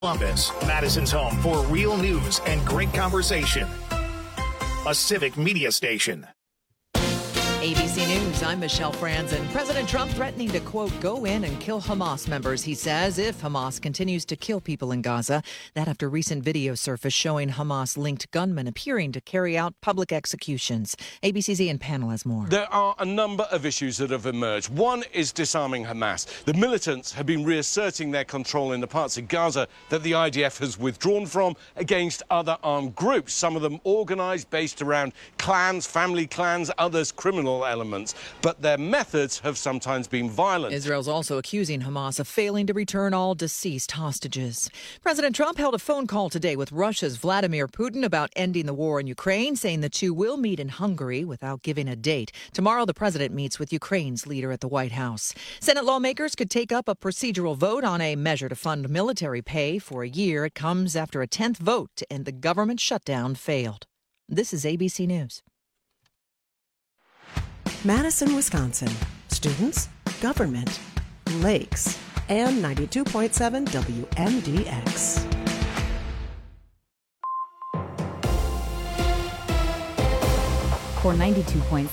Columbus, Madison's home for real news and great conversation. A civic media station. ABC News, I'm Michelle Franzen. President Trump threatening to, quote, go in and kill Hamas members, he says, if Hamas continues to kill people in Gaza. That after recent video surfaced showing Hamas-linked gunmen appearing to carry out public executions. ABC's Ian Pannell has more. There are a number of issues that have emerged. One is disarming Hamas. The militants have been reasserting their control in the parts of Gaza that the IDF has withdrawn from against other armed groups, some of them organised based around clans, family clans, others criminal elements, but their methods have sometimes been violent. Israel's also accusing Hamas of failing to return all deceased hostages. President Trump held a phone call today with Russia's Vladimir Putin about ending the war in Ukraine, saying the two will meet in Hungary without giving a date. Tomorrow, the president meets with Ukraine's leader at the White House. Senate lawmakers could take up a procedural vote on a measure to fund military pay for a year. It comes after a 10th vote to end the government shutdown failed. This is ABC News. Madison, Wisconsin. Students, government, lakes, and 92.7 WMDX. For 92.7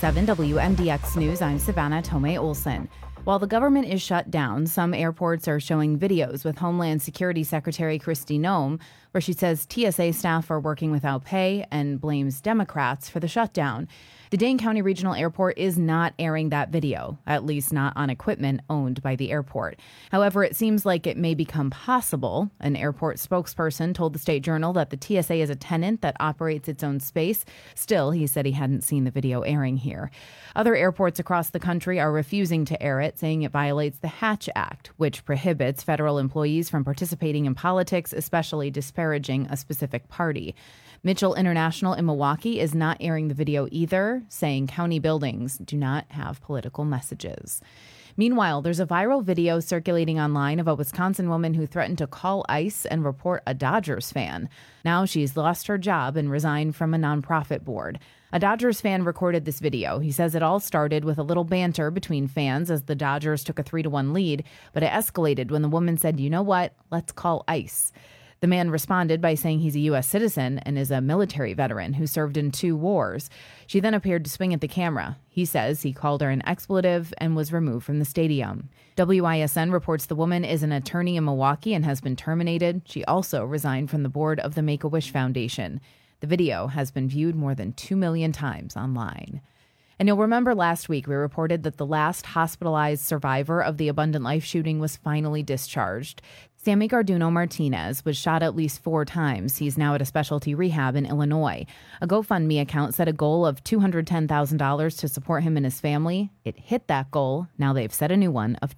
WMDX News, I'm Savannah Tomei Olson. While the government is shut down, some airports are showing videos with Homeland Security Secretary Kristi Noem, where she says TSA staff are working without pay and blames Democrats for the shutdown. The Dane County Regional Airport is not airing that video, at least not on equipment owned by the airport. However, it seems like it may become possible. An airport spokesperson told the State Journal that the TSA is a tenant that operates its own space. Still, he said he hadn't seen the video airing here. Other airports across the country are refusing to air it, saying it violates the Hatch Act, which prohibits federal employees from participating in politics, especially disparaging a specific party. Mitchell International in Milwaukee is not airing the video either, saying county buildings do not have political messages. Meanwhile, there's a viral video circulating online of a Wisconsin woman who threatened to call ICE and report a Dodgers fan. Now she's lost her job and resigned from a nonprofit board. A Dodgers fan recorded this video. He says it all started with a little banter between fans as the Dodgers took a 3-1 lead, but it escalated when the woman said, "You know what? Let's call ICE." The man responded by saying he's a U.S. citizen and is a military veteran who served in 2 wars. She then appeared to swing at the camera. He says he called her an expletive and was removed from the stadium. WISN reports the woman is an attorney in Milwaukee and has been terminated. She also resigned from the board of the Make-A-Wish Foundation. The video has been viewed more than 2 million times online. And you'll remember last week we reported that the last hospitalized survivor of the Abundant Life shooting was finally discharged. Sammy Garduno Martinez was shot at least 4 times. He's now at a specialty rehab in Illinois. A GoFundMe account set a goal of $210,000 to support him and his family. It hit that goal. Now they've set a new one of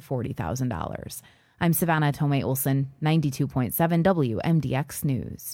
$240,000. I'm Savannah Tomei Olson, 92.7 WMDX News.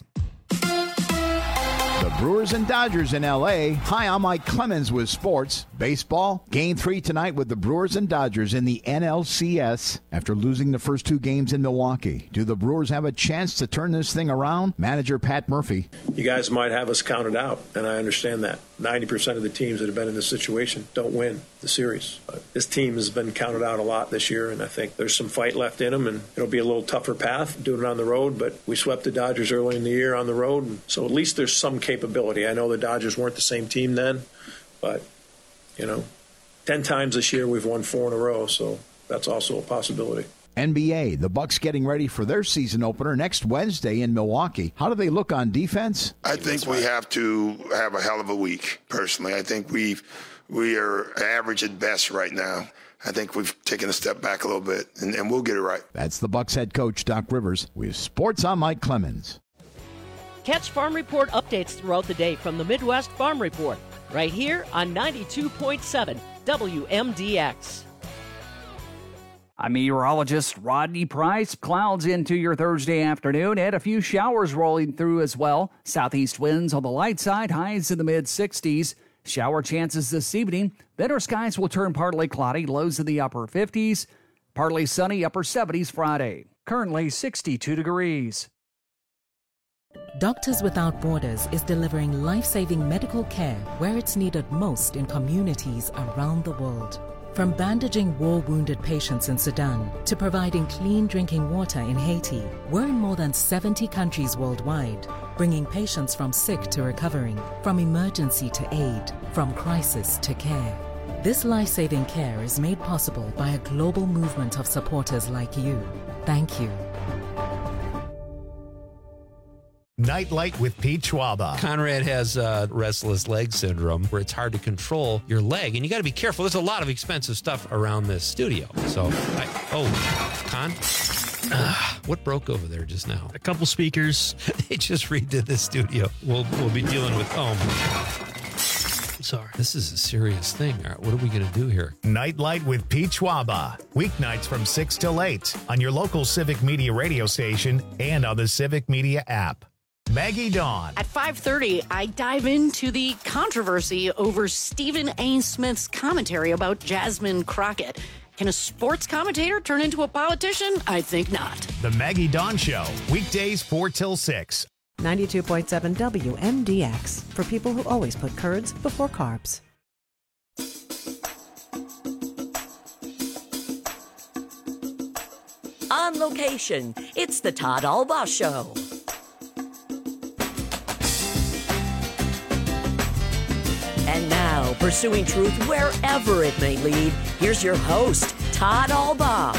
The Brewers and Dodgers in L.A. Hi, I'm Mike Clemens with sports. Baseball, Game 3 tonight with the Brewers and Dodgers in the NLCS after losing the first 2 games in Milwaukee. Do the Brewers have a chance to turn this thing around? Manager Pat Murphy. You guys might have us counted out, and I understand that. 90% of the teams that have been in this situation don't win the series. But this team has been counted out a lot this year, and I think there's some fight left in them, and it'll be a little tougher path doing it on the road, but we swept the Dodgers early in the year on the road, and so at least there's some capability. I know the Dodgers weren't the same team then, but, 10 times this year we've won 4 in a row, so that's also a possibility. NBA, the Bucks getting ready for their season opener next Wednesday in Milwaukee. How do they look on defense? I think we have to have a hell of a week, personally. I think we are average at best right now. I think we've taken a step back a little bit, and we'll get it right. That's the Bucks head coach, Doc Rivers. With sports, I'm Mike Clemens. Catch Farm Report updates throughout the day from the Midwest Farm Report, right here on 92.7 WMDX. I'm meteorologist Rodney Price. Clouds into your Thursday afternoon and a few showers rolling through as well. Southeast winds on the light side, highs in the mid-60s. Shower chances this evening. Then our skies will turn partly cloudy, lows in the upper 50s. Partly sunny, upper 70s Friday. Currently 62 degrees. Doctors Without Borders is delivering life-saving medical care where it's needed most in communities around the world. From bandaging war-wounded patients in Sudan to providing clean drinking water in Haiti, we're in more than 70 countries worldwide, bringing patients from sick to recovering, from emergency to aid, from crisis to care. This life-saving care is made possible by a global movement of supporters like you. Thank you. Nightlight with Pete Schwaba. Conrad has restless leg syndrome where it's hard to control your leg, and you got to be careful. There's a lot of expensive stuff around this studio. So, Con? What broke over there just now? A couple speakers. They just redid the studio. We'll be dealing with Sorry. This is a serious thing. All right, what are we going to do here? Nightlight with Pete Schwaba. Weeknights from 6 till 8 on your local Civic Media radio station and on the Civic Media app. Maggie Dawn. At 5:30, I dive into the controversy over Stephen A. Smith's commentary about Jasmine Crockett. Can a sports commentator turn into a politician? I think not. The Maggie Dawn Show. Weekdays 4 till 6. 92.7 WMDX for people who always put curds before carbs. On location, it's the Todd Albaugh Show. And now, pursuing truth wherever it may lead, here's your host, Todd Albaugh.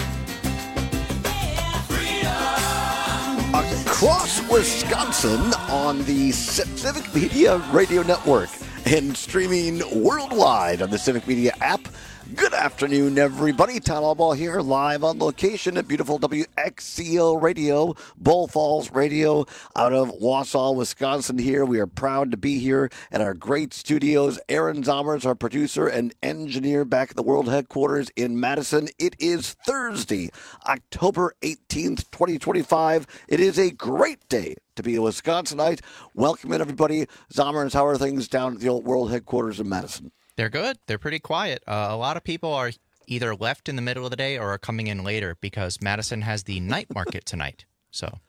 Across Wisconsin on the Civic Media Radio Network and streaming worldwide on the Civic Media app. Good afternoon, everybody. Todd Albaugh here, live on location at beautiful WXCO Radio, Bull Falls Radio, out of Wausau, Wisconsin here. We are proud to be here at our great studios. Aaron Zommers, our producer and engineer, back at the world headquarters in Madison. It is Thursday, October 18th, 2025. It is a great day to be a Wisconsinite. Welcome in, everybody. Zommers, how are things down at the old world headquarters in Madison? They're good. They're pretty quiet. A lot of people are either left in the middle of the day or are coming in later because Madison has the night market tonight. So,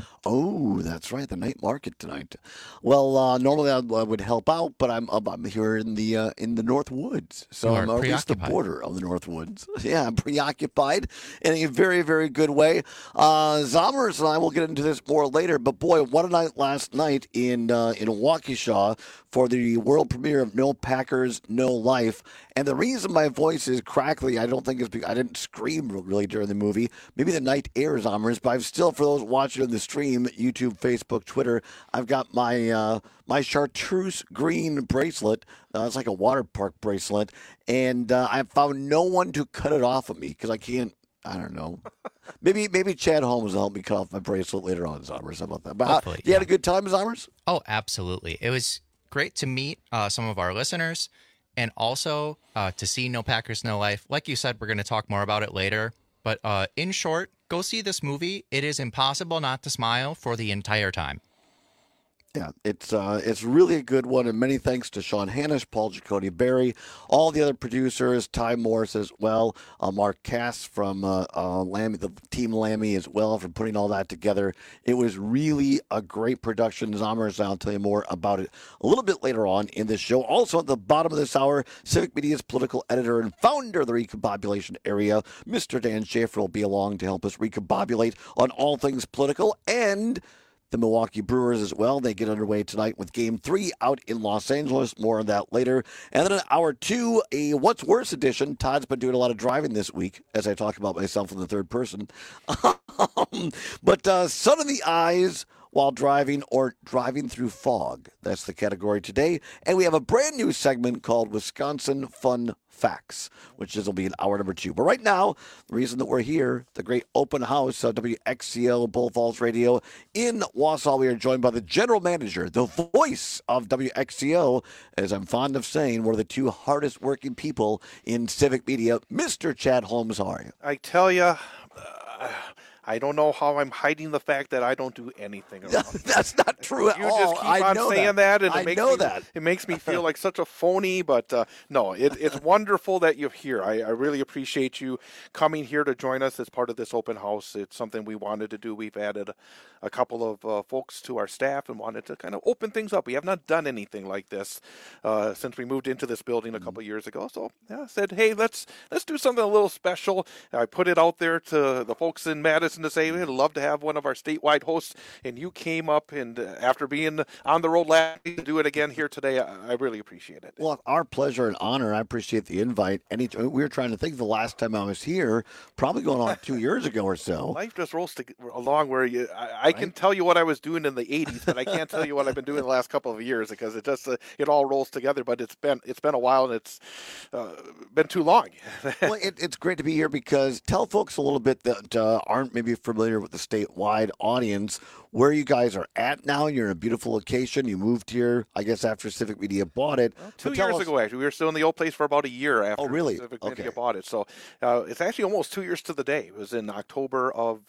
oh, that's right, the night market tonight. Well, normally I would help out, but I'm here in the North Woods, so I'm at least the border of the North Woods. Yeah, I'm preoccupied in a very, very good way. Zommers and I will get into this more later, but boy, what a night last night in Waukesha for the world premiere of No Packers, No Life. And the reason my voice is crackly, I don't think is because I didn't scream really during the movie. Maybe the night airs, Zommers, but I've still, for those watching on the stream, YouTube, Facebook, Twitter, I've got my my chartreuse green bracelet. It's like a water park bracelet. And I found no one to cut it off of me because I can't. I don't know. Maybe Chad Holmes will help me cut off my bracelet later on, Zommers. How about that? But you had a good time, Zommers? Oh, absolutely. It was great to meet some of our listeners and also to see No Packers, No Life. Like you said, we're going to talk more about it later. But in short, go see this movie. It is impossible not to smile for the entire time. Yeah, it's really a good one, and many thanks to Sean Hannish, Paul Giacotti Berry, all the other producers, Ty Morris as well, Mark Cass from Lammy, the Team Lammy as well, for putting all that together. It was really a great production. Zommers, I'll tell you more about it a little bit later on in this show. Also at the bottom of this hour, Civic Media's political editor and founder of the Recombobulation Area, Mr. Dan Schaefer, will be along to help us recombobulate on all things political, and the Milwaukee Brewers as well. They get underway tonight with Game 3 out in Los Angeles. More on that later. And then in Hour 2, a What's Worse edition. Todd's been doing a lot of driving this week as I talk about myself in the third person. But sun in the eyes while driving or driving through fog. That's the category today. And we have a brand new segment called Wisconsin Fun Facts, which will be in hour number 2. But right now, the reason that we're here, the great open house of WXCO Bull Falls Radio in Wausau, we are joined by the general manager, the voice of WXCO, as I'm fond of saying, one of the two hardest working people in civic media, Mr. Chad Holmes. How are you? I tell you, I don't know how I'm hiding the fact that I don't do anything around. That's not true at all. You just keep on saying that, and it makes me feel like such a phony. But no, it's wonderful that you're here. I really appreciate you coming here to join us as part of this open house. It's something we wanted to do. We've added a couple of folks to our staff and wanted to kind of open things up. We have not done anything like this since we moved into this building a couple of years ago. So I said, hey, let's do something a little special. I put it out there to the folks in Madison to say we'd love to have one of our statewide hosts, and you came up, and after being on the road last week, to do it again here today, I really appreciate it. Well, our pleasure and honor. I appreciate the invite. We were trying to think of the last time I was here, probably going on 2 years ago or so. Life just rolls along where I can tell you what I was doing in the 80s, but I can't tell you what I've been doing the last couple of years because it just it all rolls together. But it's been a while, and it's been too long. Well, it's great to be here because tell folks a little bit that aren't maybe familiar with the statewide audience where you guys are at now. You're in a beautiful location. You moved here, I guess, after Civic Media bought it. Well, 2 years ago, actually. We were still in the old place for about a year after Civic Media bought it. So it's actually almost 2 years to the day. It was in October of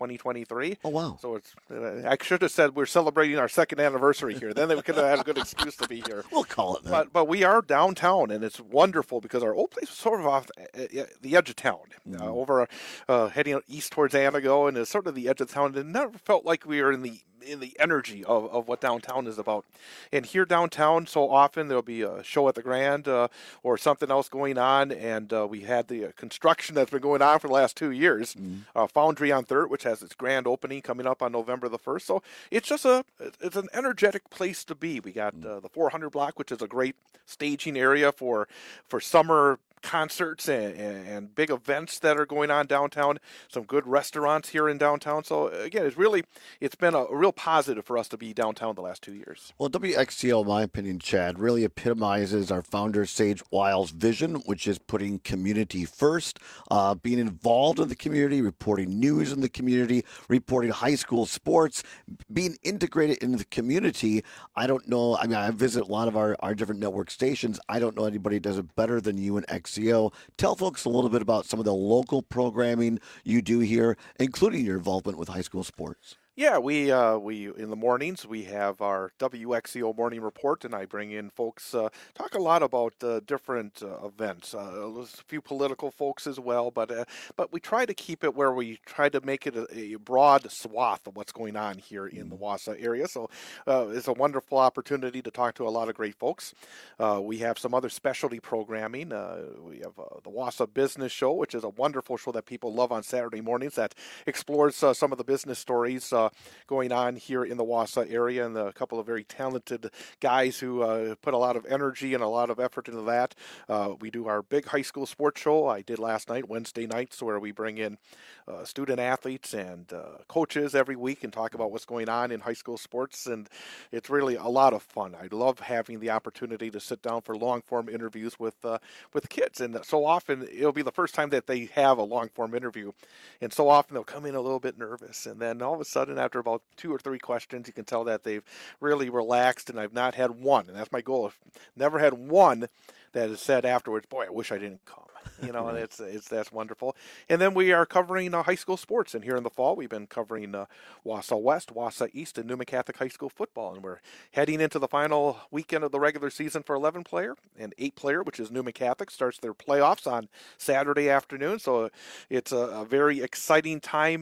2023. Oh, wow. So I should have said we're celebrating our second anniversary here. Then we could have had a good excuse to be here. We'll call it that. But we are downtown, and it's wonderful because our old place was sort of off the edge of town, over heading east towards Anago, and it's sort of the edge of town. It never felt like we were in the energy of what downtown is about. And here downtown, so often there'll be a show at the Grand or something else going on, and we had the construction that's been going on for the last 2 years. Foundry on 3rd, which has its grand opening coming up on November the 1st. So it's just it's an energetic place to be. We got the 400 block, which is a great staging area for summer concerts and big events that are going on downtown. Some good restaurants here in downtown. So again, it's been a real positive for us to be downtown the last 2 years. Well, WXCO, in my opinion, Chad, really epitomizes our founder Sage Wiles' vision, which is putting community first, being involved in the community, reporting news in the community, reporting high school sports, being integrated into the community. I don't know. I mean, I visit a lot of our different network stations. I don't know anybody who does it better than you and XCO. Tell folks a little bit about some of the local programming you do here, including your involvement with high school sports. Yeah, we in the mornings we have our WXCO morning report, and I bring in folks, talk a lot about different events. There's a few political folks as well, but we try to keep it where we try to make it a broad swath of what's going on here in the Wausau area. So it's a wonderful opportunity to talk to a lot of great folks. We have some other specialty programming. We have the Wausau Business Show, which is a wonderful show that people love on Saturday mornings that explores some of the business stories going on here in the Wausau area, and a couple of very talented guys who put a lot of energy and a lot of effort into that. We do our big high school sports show. I did last night, Wednesday nights, where we bring in student athletes and coaches every week and talk about what's going on in high school sports, and it's really a lot of fun. I love having the opportunity to sit down for long-form interviews with kids, and so often it'll be the first time that they have a long-form interview, and so often they'll come in a little bit nervous, and then all of a sudden after about 2 or 3 questions, you can tell that they've really relaxed, and I've not had one, and that's my goal. I've never had one that has said afterwards, boy, I wish I didn't come. You know, and that's wonderful. And then we are covering high school sports, and here in the fall we've been covering Wausau West, Wausau East, and Newman Catholic High School football, and we're heading into the final weekend of the regular season for 11-player, and 8-player, which is Newman Catholic, starts their playoffs on Saturday afternoon. So it's a very exciting time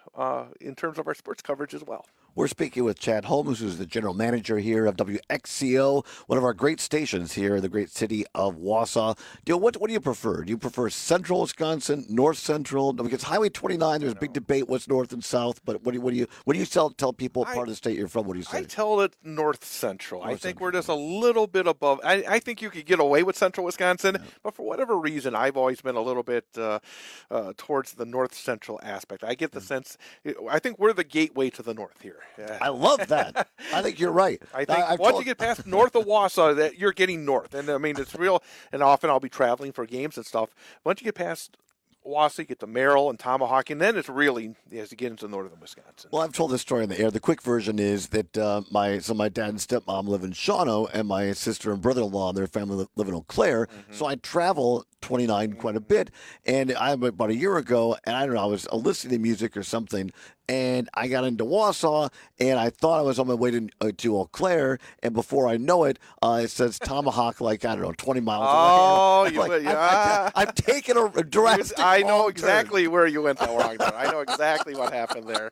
in terms of our sports coverage as well. We're speaking with Chad Holmes, who's the general manager here of WXCO, one of our great stations here in the great city of Wausau. What do you prefer? Do you prefer central Wisconsin, north central? Because Highway 29, there's a big debate what's north and south. But what do you tell people what part of the state you're from? What do you say? I tell it north central. I think we're just a little bit above. I think you could get away with central Wisconsin, but for whatever reason, I've always been a little bit towards the north central aspect. I get the sense. I think we're the gateway to the north here. Yeah. I love that. I think you're right. I think once you get past north of Wausau, that you're getting north. And I mean, it's real. And often I'll be traveling for games and stuff. Once you get past Wausau, you get to Merrill and Tomahawk, and then it's really as you get into northern Wisconsin. Well, I've told this story on the air. The quick version is that my dad and stepmom live in Shawano, and my sister and brother-in-law and their family live in Eau Claire. Mm-hmm. So I travel 29 quite a bit. And about a year ago, and I don't know, I was listening to music or something, and I got into Wausau, and I thought I was on my way to Eau Claire, and before I know it, it says Tomahawk, like, I don't know, 20 miles away. Oh, I've taken a drastic I know wrong exactly turn. where you went wrong there. I know exactly what happened there.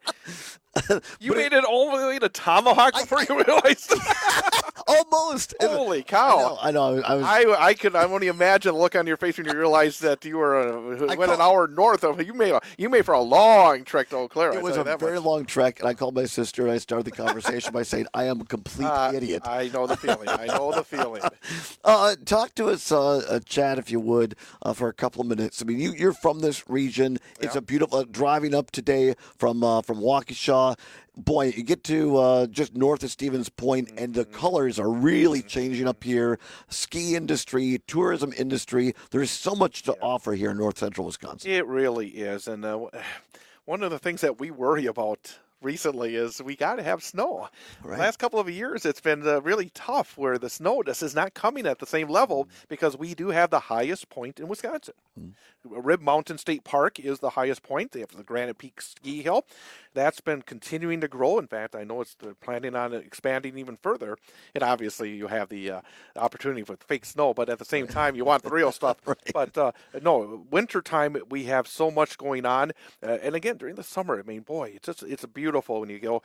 You made it all the way to Tomahawk before you realized. Almost. Holy cow! I know. I could only imagine the look on your face when you realized that you were went an hour north of. You made for a long trek to Eau Claire. It was a very long trek, and I called my sister, and I started the conversation by saying, I am a complete idiot. I know the feeling. I know the feeling. Talk to us, Chad, if you would, for a couple of minutes. I mean, you're from this region. It's a beautiful driving up today from Waukesha. Boy, you get to just north of Stevens Point, and the colors are really changing up here. Ski industry, tourism industry. There's so much to offer here in north central Wisconsin. It really is. And one of the things that we worry about recently is we got to have snow. Right. The last couple of years, it's been really tough where the snow just is not coming at the same level because we do have the highest point in Wisconsin. Rib Mountain State Park is the highest point. They have the Granite Peak Ski Hill. That's been continuing to grow. In fact, I know they're planning on expanding even further. And obviously, you have the opportunity for fake snow, but at the same time, you want the real stuff. Right. But no, wintertime, we have so much going on. And again, during the summer, I mean, boy, it's beautiful when you go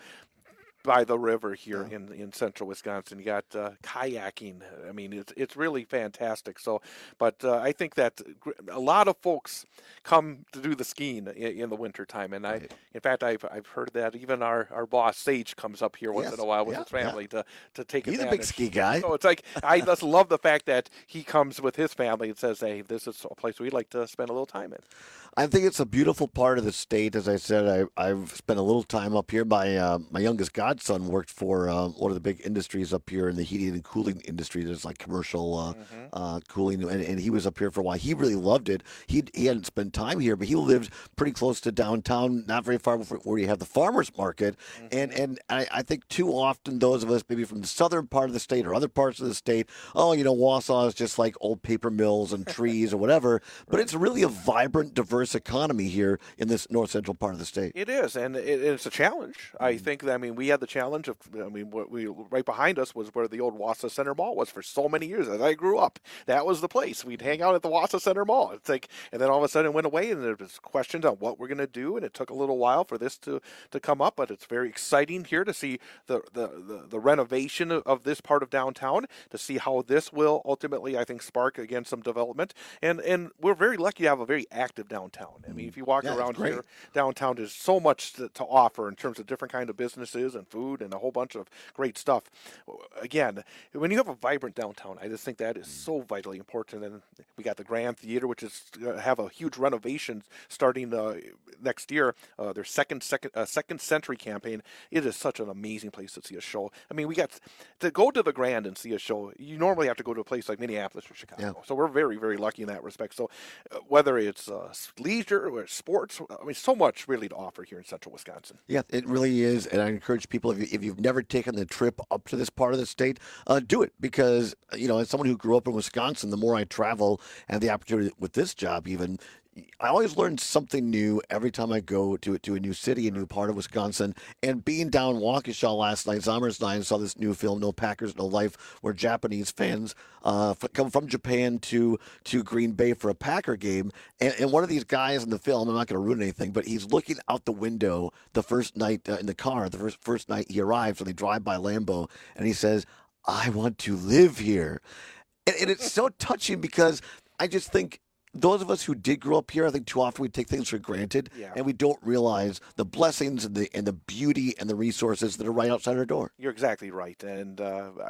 by the river here in central Wisconsin. You got kayaking. I mean, it's really fantastic. So, but I think that a lot of folks come to do the skiing in the wintertime. And in fact, I've heard that even our boss Sage comes up here once in a while with his family to take advantage. He's a big ski guy. So it's like I just love the fact that he comes with his family and says, "Hey, this is a place we'd like to spend a little time in." I think it's a beautiful part of the state. As I said, I've spent a little time up here. My youngest godson worked for one of the big industries up here in the heating and cooling industry. There's like commercial cooling, and he was up here for a while. He really loved it. He hadn't spent time here, but he lived pretty close to downtown, not very far from where you have the farmers market. And I think too often those of us maybe from the southern part of the state or other parts of the state, Wausau is just like old paper mills and trees or whatever. But it's really a vibrant, diverse economy here in this north central part of the state. It is, and it's a challenge. I think that, we had the challenge of, what we right behind us was where the old Wausau Center Mall was for so many years. As I grew up, that was the place. We'd hang out at the Wausau Center Mall. It's like, and then all of a sudden it went away, and there was questions on what we're going to do, and it took a little while for this to come up, but it's very exciting here to see the renovation of this part of downtown, to see how this will ultimately, I think, spark again some development. And we're very lucky to have a very active downtown. If you walk around here, downtown, there's so much to offer in terms of different kind of businesses and food and a whole bunch of great stuff. Again, when you have a vibrant downtown, I just think that is so vitally important. And we got the Grand Theater, which is have a huge renovation starting next year. Their second century campaign. It is such an amazing place to see a show. We got to go to the Grand and see a show. You normally have to go to a place like Minneapolis or Chicago. So we're very, very lucky in that respect. So whether it's leisure or sports, so much really to offer here in central Wisconsin. Yeah, it really is, and I encourage people, if you've never taken the trip up to this part of the state, do it, because as someone who grew up in Wisconsin, the more I travel and the opportunity with this job even, I always learn something new every time I go to a new city, a new part of Wisconsin. And being down Waukesha last night, Zommers and I saw this new film, No Packers, No Life, where Japanese fans come from Japan to Green Bay for a Packer game. And one of these guys in the film, I'm not going to ruin anything, but he's looking out the window the first night in the car, the first night he arrives, when they drive by Lambeau, and he says, "I want to live here." And it's so touching, because I just think, those of us who did grow up here, I think too often we take things for granted, and we don't realize the blessings and the beauty and the resources that are right outside our door. You're exactly right, and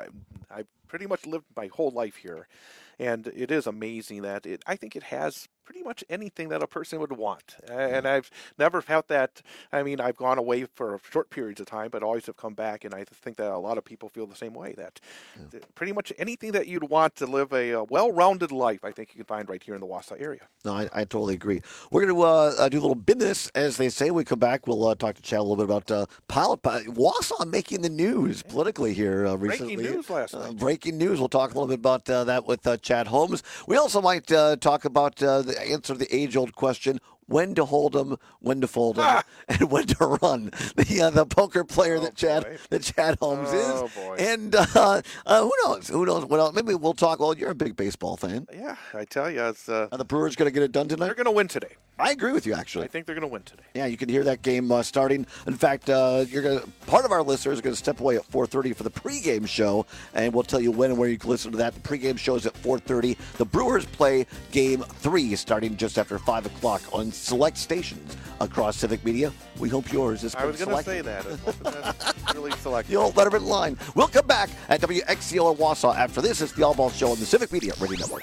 I pretty much lived my whole life here, and it is amazing that I think it has pretty much anything that a person would want. And I've never felt that. I've gone away for short periods of time, but always have come back. And I think that a lot of people feel the same way, that pretty much anything that you'd want to live a well-rounded life, I think you can find right here in the Wausau area. No, I totally agree. We're going to do a little business, as they say. When we come back, we'll talk to Chad a little bit about Wausau making the news politically here recently. Breaking news last night. breaking news. We'll talk a little bit about that with Chad Holmes. We also might talk about the answer to the age-old question: when to hold them, when to fold them, and when to run. The poker player that Chad Holmes is. Boy. And who knows? Who knows what else? Maybe we'll talk. Well, you're a big baseball fan. Yeah, I tell you, it's, are the Brewers going to get it done tonight? They're going to win today. I agree with you, actually. I think they're going to win today. Yeah, you can hear that game starting. In fact, part of our listeners are going to step away at 4:30 for the pregame show, and we'll tell you when and where you can listen to that. The pregame show is at 4:30. The Brewers play Game 3 starting just after 5 o'clock on select stations across Civic Media. We hope yours is I was going to say selected. that. It's really selected. The old Letterman line. We'll come back at WXCO in Wausau after this. It's the All Ball Show on the Civic Media Radio Network.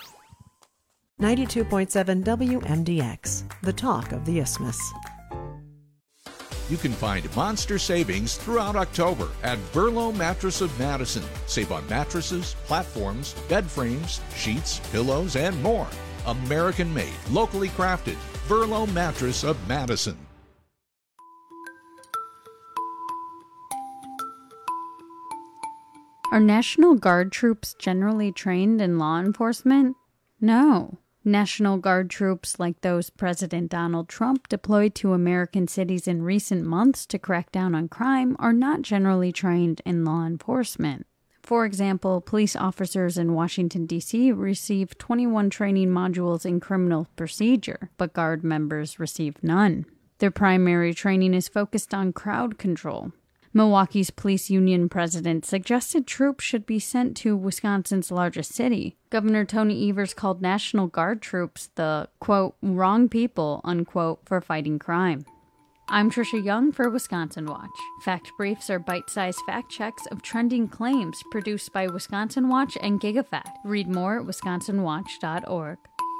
92.7 WMDX, the talk of the Isthmus. You can find monster savings throughout October at Verlo Mattress of Madison. Save on mattresses, platforms, bed frames, sheets, pillows, and more. American-made, locally crafted. Verlo Mattress of Madison. Are National Guard troops generally trained in law enforcement? No. National Guard troops like those President Donald Trump deployed to American cities in recent months to crack down on crime are not generally trained in law enforcement. For example, police officers in Washington, D.C. receive 21 training modules in criminal procedure, but Guard members receive none. Their primary training is focused on crowd control. Milwaukee's police union president suggested troops should be sent to Wisconsin's largest city. Governor Tony Evers called National Guard troops the, quote, wrong people, unquote, for fighting crime. I'm Trisha Young for Wisconsin Watch. Fact briefs are bite-sized fact checks of trending claims produced by Wisconsin Watch and GigaFact. Read more at wisconsinwatch.org.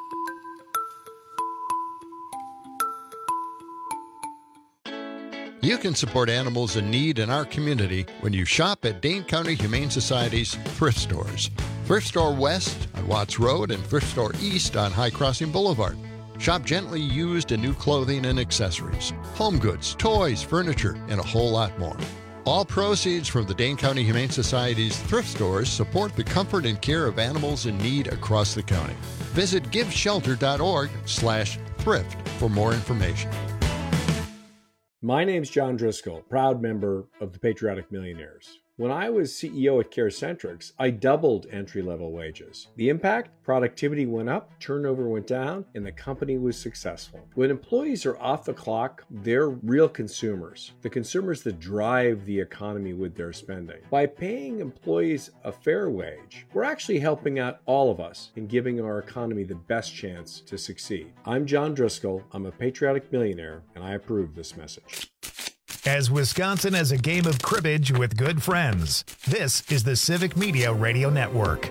You can support animals in need in our community when you shop at Dane County Humane Society's thrift stores. Thrift Store West on Watts Road and Thrift Store East on High Crossing Boulevard. Shop gently used and new clothing and accessories, home goods, toys, furniture, and a whole lot more. All proceeds from the Dane County Humane Society's thrift stores support the comfort and care of animals in need across the county. Visit giveshelter.org/thrift for more information. My name's John Driscoll, proud member of the Patriotic Millionaires. When I was CEO at CareCentrix, I doubled entry-level wages. The impact? Productivity went up, turnover went down, and the company was successful. When employees are off the clock, they're real consumers, the consumers that drive the economy with their spending. By paying employees a fair wage, we're actually helping out all of us in giving our economy the best chance to succeed. I'm John Driscoll, I'm a Patriotic Millionaire, and I approve this message. As Wisconsin has a game of cribbage with good friends, this is the Civic Media Radio Network.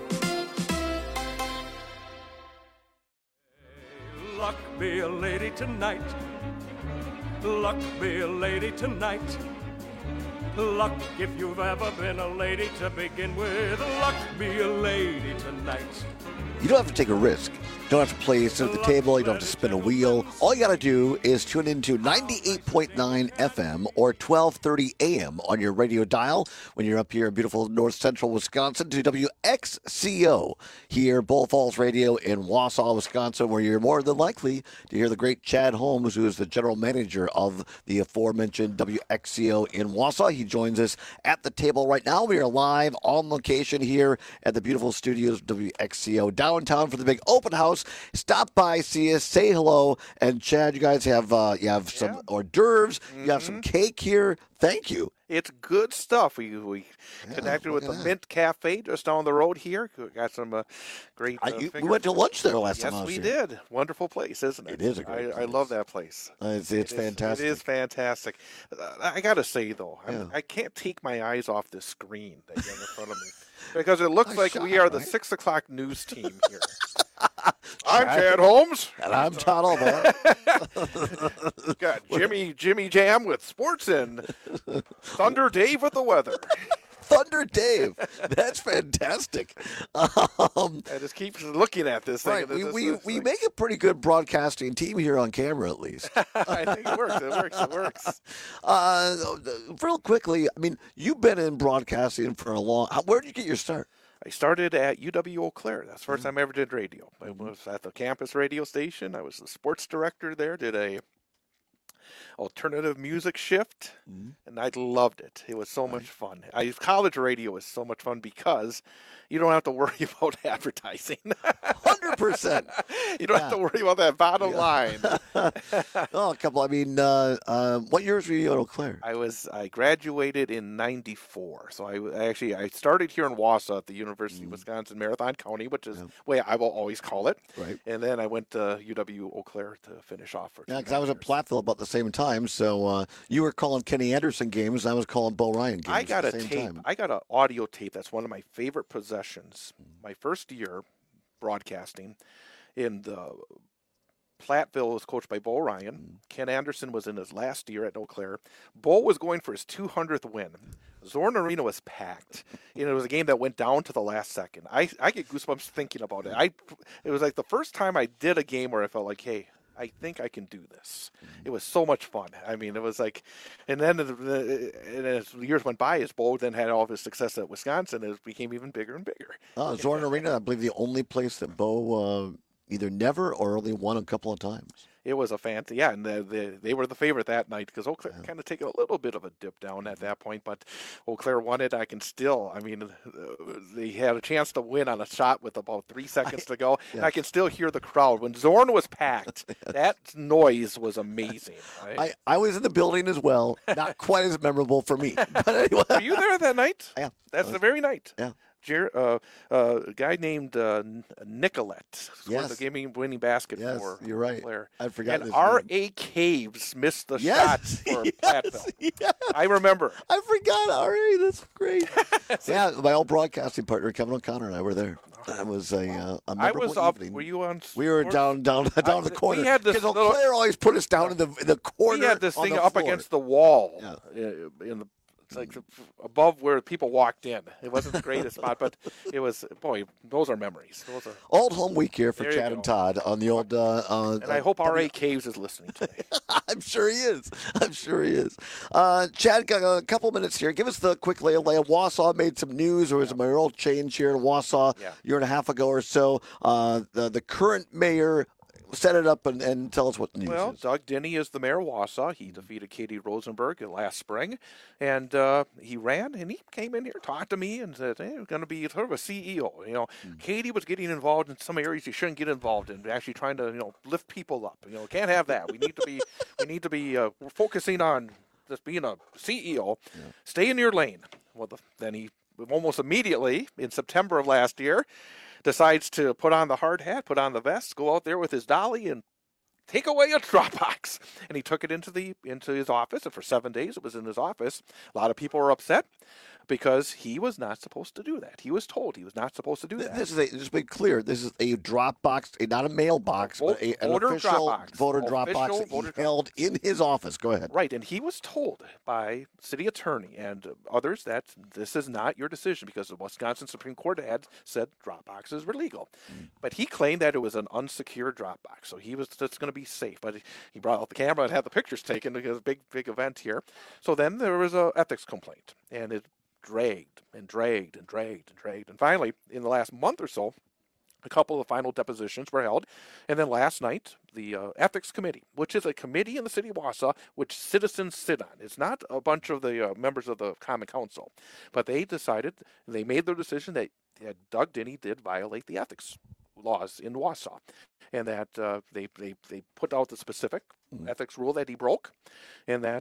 Luck be a lady tonight. Luck be a lady tonight. Luck if you've ever been a lady to begin with. Luck be a lady tonight. You don't have to take a risk. You don't have to play sit at the table. You don't have to spin a wheel. All you got to do is tune into 98.9 FM or 1230 AM on your radio dial when you're up here in beautiful north central Wisconsin to WXCO here, Bull Falls Radio in Wausau, Wisconsin, where you're more than likely to hear the great Chad Holmes, who is the general manager of the aforementioned WXCO in Wausau. He joins us at the table right now. We are live on location here at the beautiful studios of WXCO downtown for the big open house. Stop by, see us, say hello. And Chad, you guys have some hors d'oeuvres. You have some cake here. Thank you. It's good stuff. We connected with the Mint Cafe just down the road here. We got some great. We went to lunch there last time. Yes, we did. Wonderful place, isn't it? It is a great place. I love that place. It's fantastic. It is fantastic. I got to say though, I can't take my eyes off this screen that you have in front of me because it looks like we are the 6 o'clock news team here. I'm Chad Holmes. And I'm Todd Albaugh. Got Jimmy Jam with sports and Thunder Dave with the weather. Thunder Dave. That's fantastic. I just keep looking at this thing. Right. We make a pretty good broadcasting team here on camera, at least. I think it works. It works. Real quickly, I mean, you've been in broadcasting for a long. Where did you get your start? I started at UW Eau Claire. That's the first time I ever did radio. I was at the campus radio station. I was the sports director there, did a alternative music shift, and I loved it. It was so much fun. College radio was so much fun because you don't have to worry about advertising. 100%. You don't have to worry about that bottom line. What years were you at Eau Claire? I graduated in 94. So I started here in Wausau at the University of Wisconsin Marathon County, which is the way I will always call it. Right. And then I went to UW Eau Claire to finish off for 2 because I was at Platteville about the same time. So you were calling Kenny Anderson games, and I was calling Bo Ryan games. I got at a the same tape. time. I got an audio tape. That's one of my favorite possessions. My first year broadcasting in the Platteville was coached by Bo Ryan. Ken Anderson was in his last year at Eau Claire. Bo was going for his 200th win. Zorn Arena was packed. It was a game that went down to the last second. I get goosebumps thinking about it. It was like the first time I did a game where I felt like, hey, I think I can do this. It was so much fun. I mean, it was like, and then as years went by, as Bo then had all of his success at Wisconsin, it became even bigger and bigger. Zorn Arena, I believe the only place that Bo either never or only won a couple of times. It was a fantasy, and they were the favorite that night because Eau Claire kind of taken a little bit of a dip down at that point, but Eau Claire won it. They had a chance to win on a shot with about 3 seconds to go. Yeah. And I can still hear the crowd. When Zorn was packed, that noise was amazing. Right? I was in the building as well. Not quite as memorable for me. But anyway. Were you there that night? Yeah. That's the very night. Yeah. A guy named Nicolette scored the game-winning basket for you're right. Claire. I forgot. And his R.A. Caves missed the shot for Platteville. Yes. I remember. I forgot R.A. That's great. Yeah, my old broadcasting partner Kevin O'Connor and I were there. That was a memorable I was up. evening. Were you on? We were down the corner. We had this because Eau Claire always put us down in the corner. We had this on thing the up floor. against the wall it's like above where people walked in. It wasn't the greatest spot, but it was. Boy, those are memories. Old home week here for There you Chad go. and Todd on the old. And I hope R.A. Caves is listening today. I'm sure he is. Chad, got a couple minutes here. Give us the quick lay of the land. Wausau made some news. There was a mayoral change here in Wausau a year and a half ago or so. The current mayor set it up and tell us what the news Well, is. Doug Denny is the mayor of Wausau. He defeated Katie Rosenberg last spring, and he ran, and he came in here, talked to me, and said, hey, we're going to be sort of a CEO. Katie was getting involved in some areas you shouldn't get involved in, actually trying to, lift people up. Can't have that. We need to be we're focusing on just being a CEO. Stay in your lane. Well, then he almost immediately, in September of last year, decides to put on the hard hat, put on the vest, go out there with his dolly and take away a Dropbox. And he took it into his office, and for 7 days it was in his office. A lot of people were upset because he was not supposed to do that. He was told he was not supposed to do that. Just to be clear, this is a Dropbox, not a mailbox, but an official voter Dropbox that he held in his office. Go ahead. Right, and he was told by city attorney and others that this is not your decision because the Wisconsin Supreme Court had said Dropboxes were legal. But he claimed that it was an unsecured Dropbox, so he was just going to be safe. But he brought out the camera and had the pictures taken because it was a big event here. So then there was an ethics complaint, and it dragged. And finally, in the last month or so, a couple of final depositions were held. And then last night, the Ethics Committee, which is a committee in the city of Wausau, which citizens sit on. It's not a bunch of the members of the Common Council. But they made their decision that Doug Denny did violate the ethics laws in Wausau. And that they put out the specific ethics rule that he broke. And that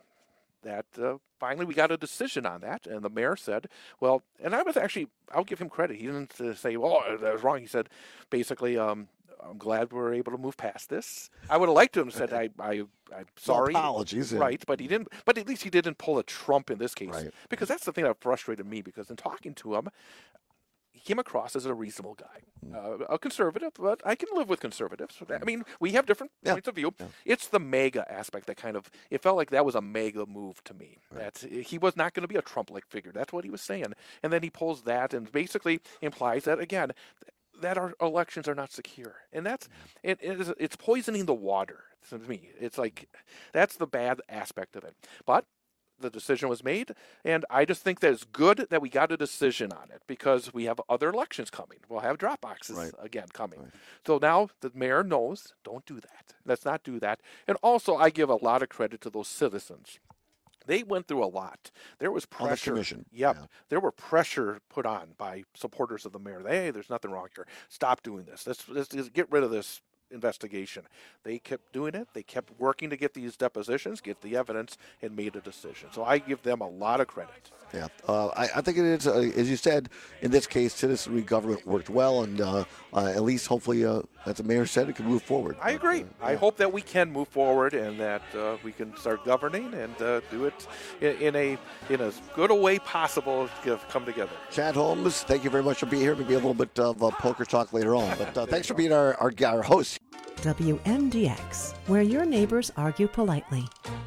finally we got a decision on that, and the mayor said, well, and I'll give him credit. He didn't say, oh, that was wrong. He said, basically, I'm glad we're able to move past this. I would have liked to have said, I'm sorry. No apologies. Right, but he didn't. But at least he didn't pull a Trump in this case. Right. Because that's the thing that frustrated me, because in talking to him, he came across as a reasonable guy, a conservative, but I can live with conservatives. I mean, we have different points of view. Yeah. It's the MAGA aspect that it felt like that was a MAGA move to me. Right. That he was not going to be a Trump-like figure. That's what he was saying. And then he pulls that and basically implies that, again, that our elections are not secure. And it's poisoning the water to me. It's like, that's the bad aspect of it. But the decision was made, and I just think that it's good that we got a decision on it because we have other elections coming. We'll have drop boxes again coming. Right. So now the mayor knows, don't do that. Let's not do that. And also, I give a lot of credit to those citizens. They went through a lot. There was pressure. On the commission. Yep. Yeah. There were pressure put on by supporters of the mayor. Hey, there's nothing wrong here. Stop doing this. Let's get rid of this investigation. They kept doing it. They kept working to get these depositions, get the evidence, and made a decision. So I give them a lot of credit. Yeah, I think it is, as you said, in this case, citizenry government worked well, and at least hopefully, as the mayor said, it can move forward. I agree. I hope that we can move forward and that we can start governing and do it in as good a way possible to come together. Chad Holmes, thank you very much for being here. Maybe a little bit of poker talk later on, but thanks for being our host. WMDX, where your neighbors argue politely.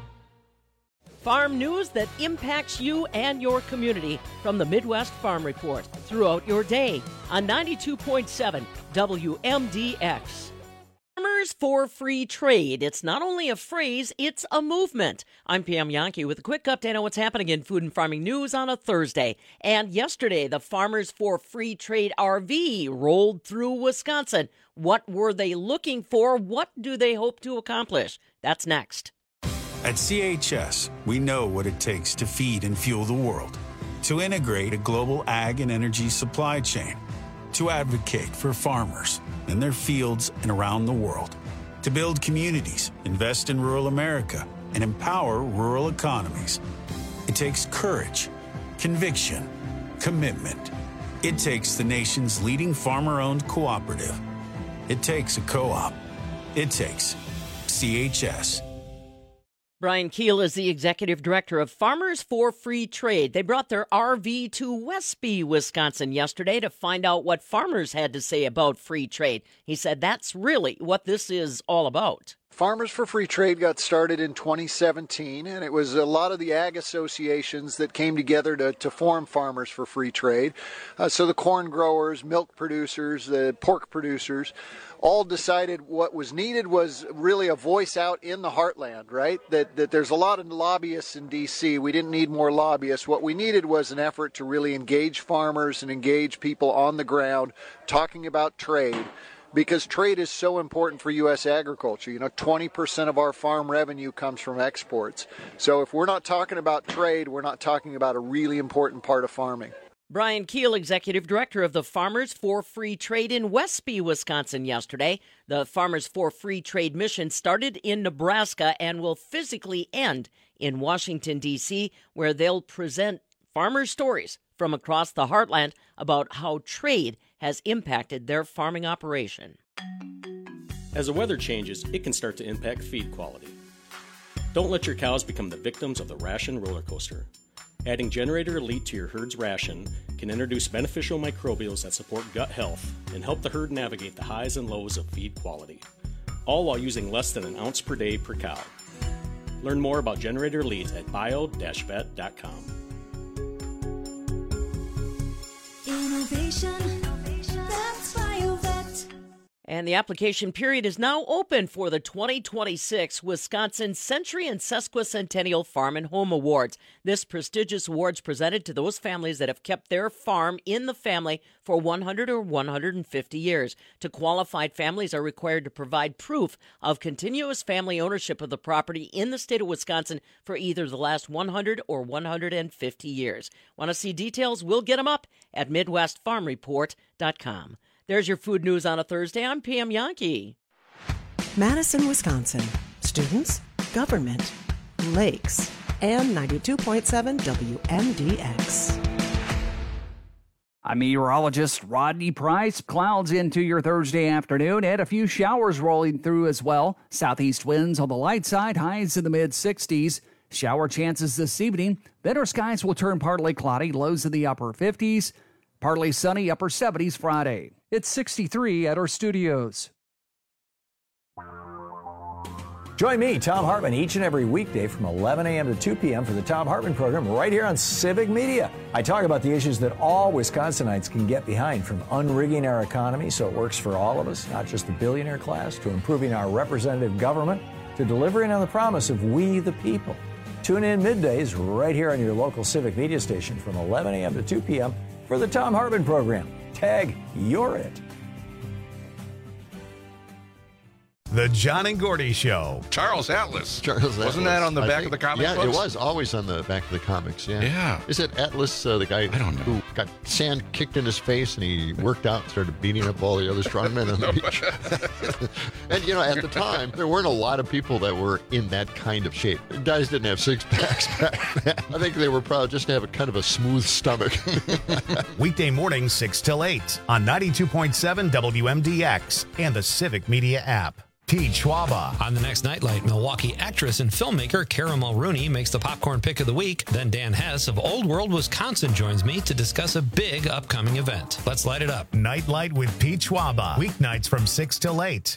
Farm news that impacts you and your community from the Midwest Farm Report throughout your day on 92.7 WMDX. Farmers for Free Trade. It's not only a phrase, it's a movement. I'm Pam Yankee with a quick update on what's happening in food and farming news on a Thursday. And yesterday, the Farmers for Free Trade RV rolled through Wisconsin. What were they looking for? What do they hope to accomplish? That's next. At CHS, we know what it takes to feed and fuel the world, to integrate a global ag and energy supply chain, to advocate for farmers in their fields and around the world, to build communities, invest in rural America, and empower rural economies. It takes courage, conviction, commitment. It takes the nation's leading farmer-owned cooperative. It takes a co-op. It takes CHS. Brian Keel is the executive director of Farmers for Free Trade. They brought their RV to Westby, Wisconsin yesterday to find out what farmers had to say about free trade. He said that's really what this is all about. Farmers for Free Trade got started in 2017, and it was a lot of the ag associations that came together to form Farmers for Free Trade. So the corn growers, milk producers, the pork producers, all decided what was needed was really a voice out in the heartland, right? That there's a lot of lobbyists in D.C. We didn't need more lobbyists. What we needed was an effort to really engage farmers and engage people on the ground talking about trade, because trade is so important for U.S. agriculture. 20% of our farm revenue comes from exports. So if we're not talking about trade, we're not talking about a really important part of farming. Brian Keel, executive director of the Farmers for Free Trade in Westby, Wisconsin yesterday. The Farmers for Free Trade mission started in Nebraska and will physically end in Washington, D.C., where they'll present farmer stories from across the heartland about how trade has impacted their farming operation. As the weather changes, it can start to impact feed quality. Don't let your cows become the victims of the ration roller coaster. Adding Generator Elite to your herd's ration can introduce beneficial microbials that support gut health and help the herd navigate the highs and lows of feed quality, all while using less than an ounce per day per cow. Learn more about Generator Elite at bio-vet.com. Innovation, that's BioVet. And the application period is now open for the 2026 Wisconsin Century and Sesquicentennial Farm and Home Awards. This prestigious award is presented to those families that have kept their farm in the family for 100 or 150 years. To qualified families are required to provide proof of continuous family ownership of the property in the state of Wisconsin for either the last 100 or 150 years. Want to see details? We'll get them up at MidwestFarmReport.com. There's your food news on a Thursday. I'm Pam Yankee. Madison, Wisconsin. Students, government, lakes, and 92.7 WMDX. I'm meteorologist Rodney Price. Clouds into your Thursday afternoon and a few showers rolling through as well. Southeast winds on the light side, highs in the mid-60s. Shower chances this evening. Then our skies will turn partly cloudy, lows in the upper 50s. Partly sunny, upper 70s Friday. It's 63 at our studios. Join me, Tom Hartman, each and every weekday from 11 a.m. to 2 p.m. for the Tom Hartman program right here on Civic Media. I talk about the issues that all Wisconsinites can get behind, from unrigging our economy so it works for all of us, not just the billionaire class, to improving our representative government, to delivering on the promise of we the people. Tune in middays right here on your local Civic Media station from 11 a.m. to 2 p.m. for the Tom Hartman program. Tag You're It. The John and Gordy Show. Charles Atlas. Wasn't that on the back of the comic Yeah, books? it was always on the back of the comics, yeah. Yeah. Is it Atlas, the guy who got sand kicked in his face and he worked out and started beating up all the other strongmen on the beach? And, at the time, there weren't a lot of people that were in that kind of shape. Guys didn't have six-packs back then. I think they were proud just to have a kind of a smooth stomach. Weekday mornings 6 till 8 on 92.7 WMDX and the Civic Media app. Pete Schwaba. On the next Nightlight, Milwaukee actress and filmmaker Cara Mulrooney makes the popcorn pick of the week. Then Dan Hess of Old World, Wisconsin joins me to discuss a big upcoming event. Let's light it up. Nightlight with Pete Schwaba. Weeknights from 6 till 8.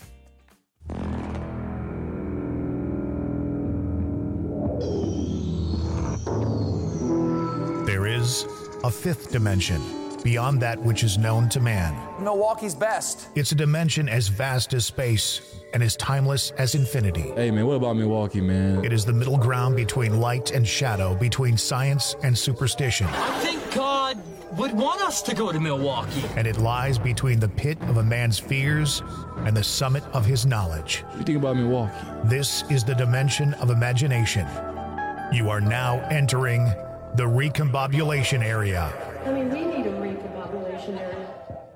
There is a fifth dimension beyond that which is known to man. Milwaukee's best. It's a dimension as vast as space and as timeless as infinity. Hey, man, what about Milwaukee, man? It is the middle ground between light and shadow, between science and superstition. I think God would want us to go to Milwaukee. And it lies between the pit of a man's fears and the summit of his knowledge. What do you think about Milwaukee? This is the dimension of imagination. You are now entering the recombobulation area. We need a recombobulation area.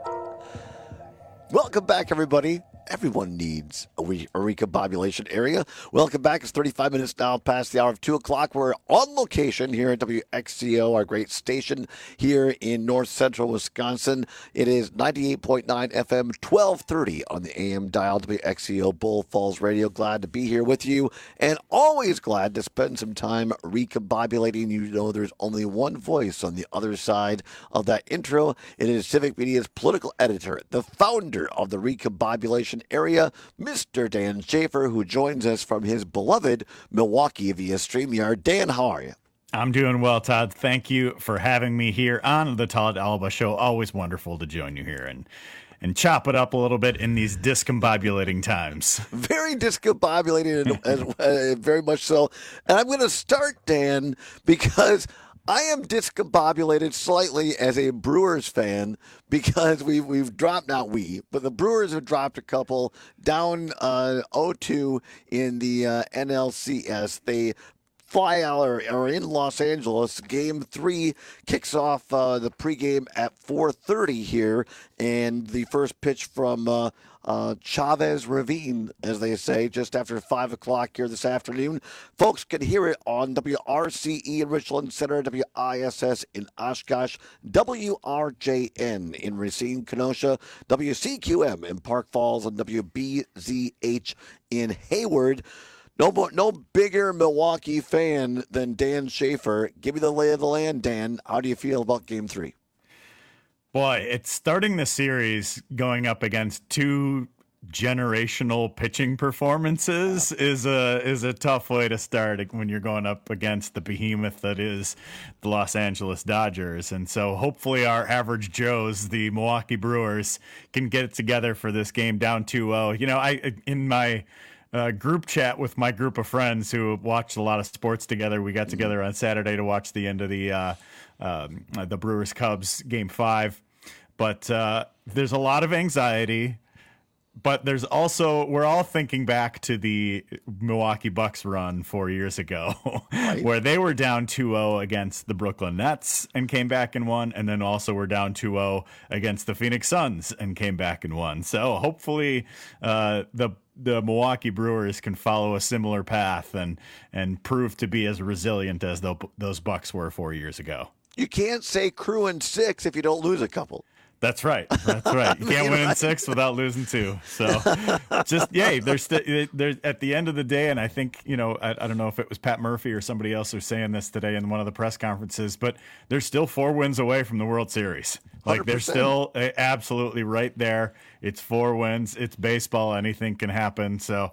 Welcome back, everybody. Everyone needs a recombobulation area. Welcome back. It's 35 minutes now past the hour of 2 o'clock. We're on location here at WXCO, our great station here in north central Wisconsin. It is 98.9 FM, 1230 on the AM dial, WXCO Bull Falls Radio. Glad to be here with you and always glad to spend some time recombobulating. You know there's only one voice on the other side of that intro. It is Civic Media's political editor, the founder of the recombobulation area, Mr. Dan Schaefer, who joins us from his beloved Milwaukee via StreamYard. Dan, how are you? I'm doing well, Todd. Thank you for having me here on the Todd Alba Show. Always wonderful to join you here and chop it up a little bit in these discombobulating times. Very discombobulating, very much so. And I'm going to start, Dan, because I am discombobulated slightly as a Brewers fan because we've dropped, not we, but the Brewers have dropped a couple down 0-2 in the NLCS. They fly out or are in Los Angeles. Game 3 kicks off the pregame at 4:30 here, and the first pitch from Chavez Ravine, as they say, just after 5 o'clock here this afternoon. Folks can hear it on WRCE in Richland Center, WISS in Oshkosh, WRJN in Racine, Kenosha, WCQM in Park Falls, and WBZH in Hayward. No bigger Milwaukee fan than Dan Schaefer. Give me the lay of the land, Dan. How do you feel about Game 3? Boy, it's starting the series going up against two generational pitching performances is a tough way to start when you're going up against the behemoth that is the Los Angeles Dodgers. And so hopefully our average Joes, the Milwaukee Brewers, can get it together for this game down 2-0. In my group chat with my group of friends who watched a lot of sports together, we got together on Saturday to watch the end of the Brewers Cubs Game 5. But there's a lot of anxiety. But there's also, we're all thinking back to the Milwaukee Bucks run 4 years ago, right, where they were down 2-0 against the Brooklyn Nets and came back and won, and then also were down 2-0 against the Phoenix Suns and came back and won. So hopefully the Milwaukee Brewers can follow a similar path and prove to be as resilient as those Bucks were 4 years ago. You can't say crew in 6 if you don't lose a couple. That's right. You can't win in 6 without losing 2. So just, yay, they're at the end of the day, and I think, I don't know if it was Pat Murphy or somebody else who's saying this today in one of the press conferences, but they're still 4 wins away from the World Series. Like, 100%. They're still absolutely right there. It's 4 wins. It's baseball. Anything can happen. So,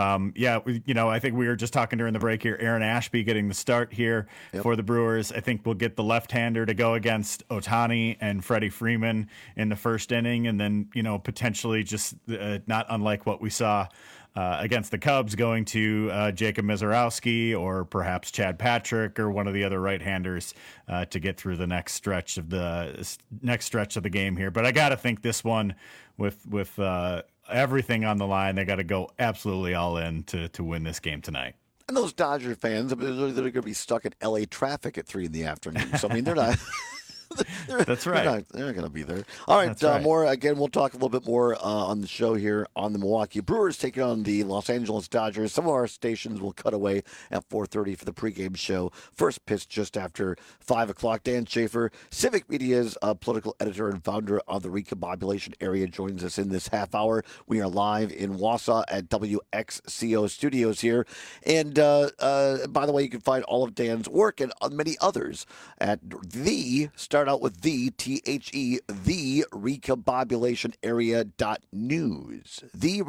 I think we were just talking during the break here, Aaron Ashby getting the start here for the Brewers. I think we'll get the left-hander to go against Ohtani and Freddie Freeman in the first inning, and then, potentially just not unlike what we saw against the Cubs going to Jacob Misiorowski or perhaps Chad Patrick or one of the other right-handers to get through the next stretch of the game here. But I got to think this one with everything on the line, they got to go absolutely all in to win this game tonight. And those Dodger fans, they're going to be stuck in L.A. traffic at 3 in the afternoon. So, I mean, they're not... That's right. They're not going to be there. All right, right. More. Again, we'll talk a little bit more on the show here on the Milwaukee Brewers taking on the Los Angeles Dodgers. Some of our stations will cut away at 4:30 for the pregame show. First pitch just after 5 o'clock. Dan Schaefer, Civic Media's political editor and founder of the Recombobulation Area, joins us in this half hour. We are live in Wausau at WXCO Studios here. And by the way, you can find all of Dan's work and many others at start out with the recombobulationarea.news. The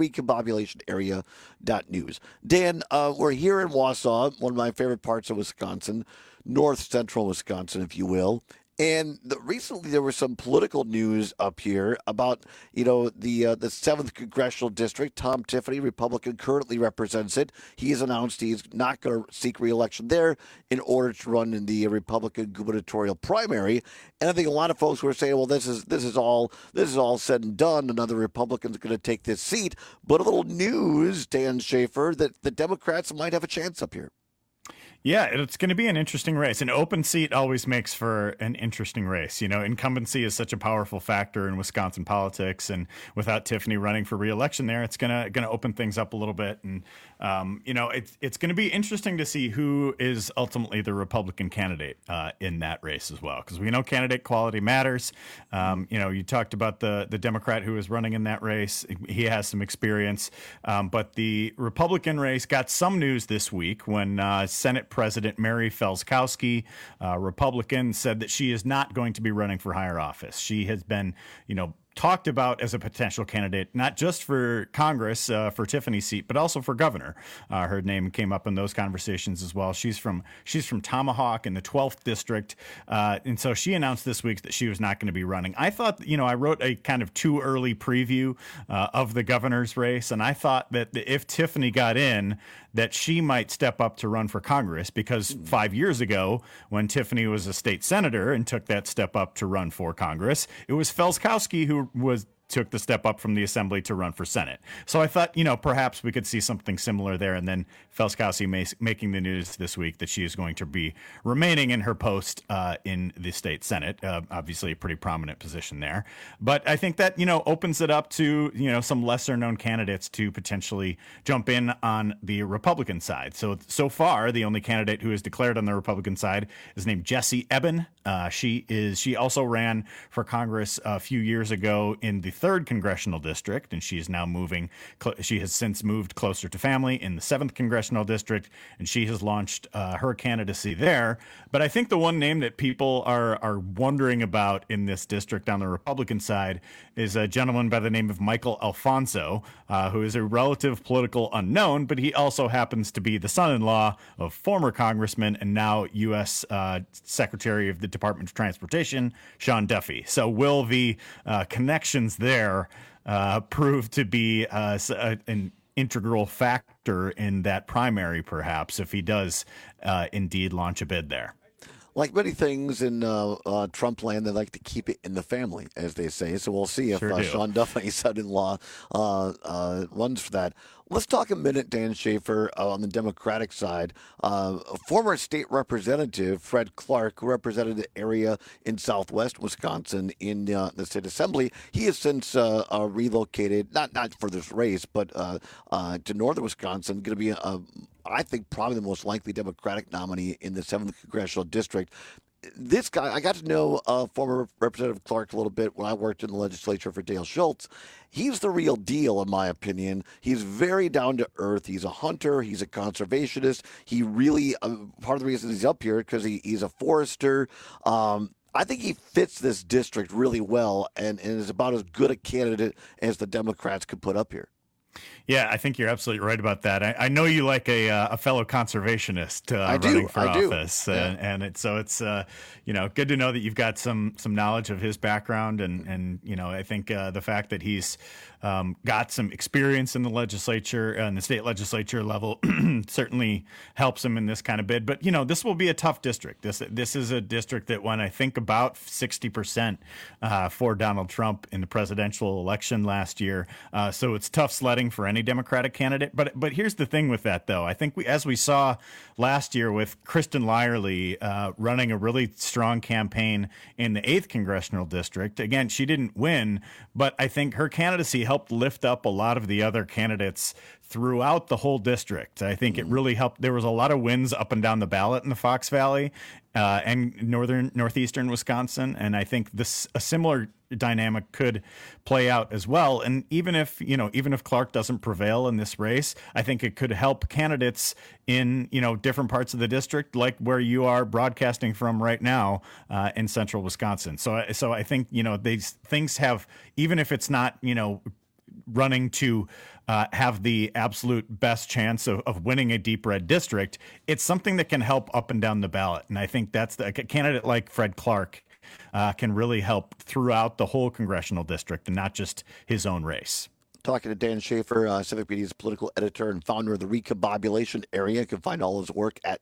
recombobulationarea.news. Dan, we're here in Wausau, one of my favorite parts of Wisconsin, north central Wisconsin, if you will. And recently there was some political news up here about, the 7th Congressional District. Tom Tiffany, Republican, currently represents it. He has announced he's not going to seek re-election there in order to run in the Republican gubernatorial primary. And I think a lot of folks were saying, well, this is all said and done. Another Republican's going to take this seat. But a little news, Dan Schaefer, that the Democrats might have a chance up here. Yeah, it's going to be an interesting race. An open seat always makes for an interesting race. Incumbency is such a powerful factor in Wisconsin politics, and without Tiffany running for re-election there, it's going to open things up a little bit. And it's going to be interesting to see who is ultimately the Republican candidate in that race as well, because we know candidate quality matters. You talked about the Democrat who is running in that race. He has some experience, but the Republican race got some news this week when Senate President Mary Felskowski, Republican, said that she is not going to be running for higher office. She has been, talked about as a potential candidate, not just for Congress, for Tiffany's seat, but also for governor. Her name came up in those conversations as well. She's from Tomahawk in the 12th district. And so she announced this week that she was not going to be running. I thought, I wrote a kind of too early preview of the governor's race. And I thought that if Tiffany got in, that she might step up to run for Congress, because 5 years ago, when Tiffany was a state senator and took that step up to run for Congress, it was Felskowski who took the step up from the assembly to run for Senate. So I thought, perhaps we could see something similar there. And then Felskowski making the news this week that she is going to be remaining in her post in the state Senate. Obviously a pretty prominent position there. But I think that, opens it up to, some lesser known candidates to potentially jump in on the Republican side. So far, the only candidate who is declared on the Republican side is named Jessie Eben. She also ran for Congress a few years ago in the 3rd congressional district, and she is now she has since moved closer to family in the 7th congressional district, and she has launched her candidacy there. But I think the one name that people are wondering about in this district on the Republican side is a gentleman by the name of Michael Alfonso, who is a relative political unknown, but he also happens to be the son-in-law of former congressman and now U.S. Secretary of the Department of Transportation, Sean Duffy. So will the connections there prove to be an integral factor in that primary, perhaps, if he does indeed launch a bid there? Like many things in Trump land, they like to keep it in the family, as they say. So we'll see if Sean Duffy's son-in-law runs for that. Let's talk a minute, Dan Schaefer, on the Democratic side. Former state representative Fred Clark, who represented the area in southwest Wisconsin in the state assembly, he has since relocated, not for this race, but to northern Wisconsin, going to be, I think, probably the most likely Democratic nominee in the 7th Congressional District. This guy, I got to know former Representative Clark a little bit when I worked in the legislature for Dale Schultz. He's the real deal, in my opinion. He's very down to earth. He's a hunter. He's a conservationist. He really, part of the reason he's up here because he's a forester. I think he fits this district really well and is about as good a candidate as the Democrats could put up here. Yeah, I think you're absolutely right about that. I know you like a fellow conservationist running for office, and it's good to know that you've got some knowledge of his background, and I think the fact that he's got some experience in the legislature and the state legislature level certainly helps him in this kind of bid. But this will be a tough district. This is a district that won, I think, about 60% for Donald Trump in the presidential election last year. So it's tough sledding for any Democratic candidate. But here's the thing with that, though. I think as we saw last year with Kristen Lyerly running a really strong campaign in the 8th congressional district. Again, she didn't win, but I think her candidacy helped lift up a lot of the other candidates throughout the whole district. I think it really helped. There was a lot of wins up and down the ballot in the Fox Valley and northeastern Wisconsin, and I think a similar dynamic could play out as well. And even if Clark doesn't prevail in this race, I think it could help candidates in different parts of the district, like where you are broadcasting from right now in central Wisconsin. So I think these things have, even if it's not running to have the absolute best chance of winning a deep red district, it's something that can help up and down the ballot. And I think that's a candidate like Fred Clark can really help throughout the whole congressional district and not just his own race. Talking to Dan Schaefer, Civic Media's political editor and founder of the Recombobulation Area. You can find all his work at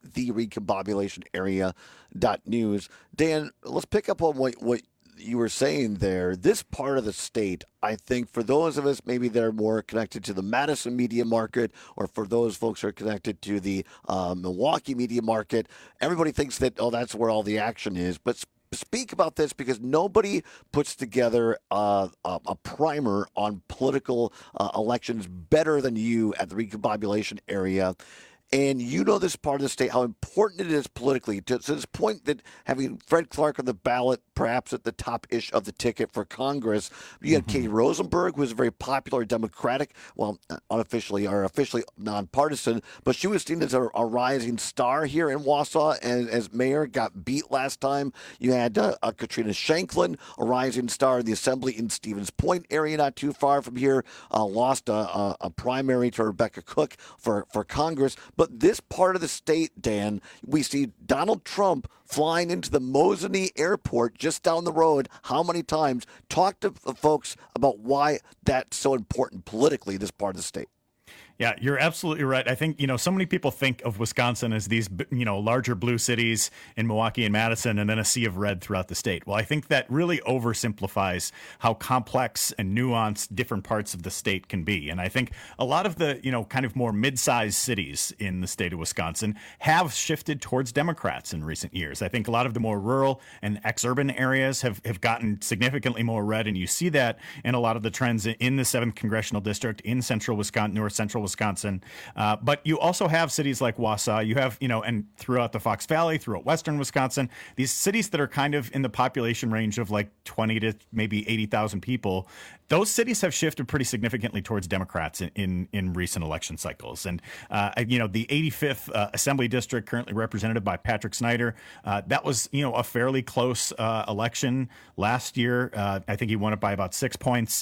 therecombobulationarea.news. Dan, let's pick up on what you were saying there. This part of the state, I think, for those of us maybe that are more connected to the Madison media market, or for those folks who are connected to the Milwaukee media market, everybody thinks that, that's where all the action is. But speak about this, because nobody puts together a primer on political elections better than you at the Recombobulation Area. And this part of the state, how important it is politically, to this point that having Fred Clark on the ballot, perhaps at the top-ish of the ticket for Congress. You had Katie Rosenberg, who was a very popular Democratic, well, unofficially or officially nonpartisan, but she was seen as a rising star here in Wausau as mayor, got beat last time. You had Katrina Shanklin, a rising star in the Assembly in Stevens Point area, not too far from here, lost a primary to Rebecca Cook for Congress. But this part of the state, Dan, we see Donald Trump flying into the Mosinee Airport just down the road. How many times? Talk to folks about why that's so important politically, this part of the state. Yeah, you're absolutely right. I think, so many people think of Wisconsin as these, larger blue cities in Milwaukee and Madison, and then a sea of red throughout the state. Well, I think that really oversimplifies how complex and nuanced different parts of the state can be. And I think a lot of the, kind of more mid-sized cities in the state of Wisconsin have shifted towards Democrats in recent years. I think a lot of the more rural and ex-urban areas have gotten significantly more red, and you see that in a lot of the trends in the 7th Congressional District in central Wisconsin, north central Wisconsin. But you also have cities like Wausau, you have, and throughout the Fox Valley, throughout western Wisconsin, these cities that are kind of in the population range of like 20 to maybe 80,000 people. Those cities have shifted pretty significantly towards Democrats in recent election cycles. And, the 85th Assembly District, currently represented by Patrick Snyder, that was, a fairly close election last year. I think he won it by about 6 points.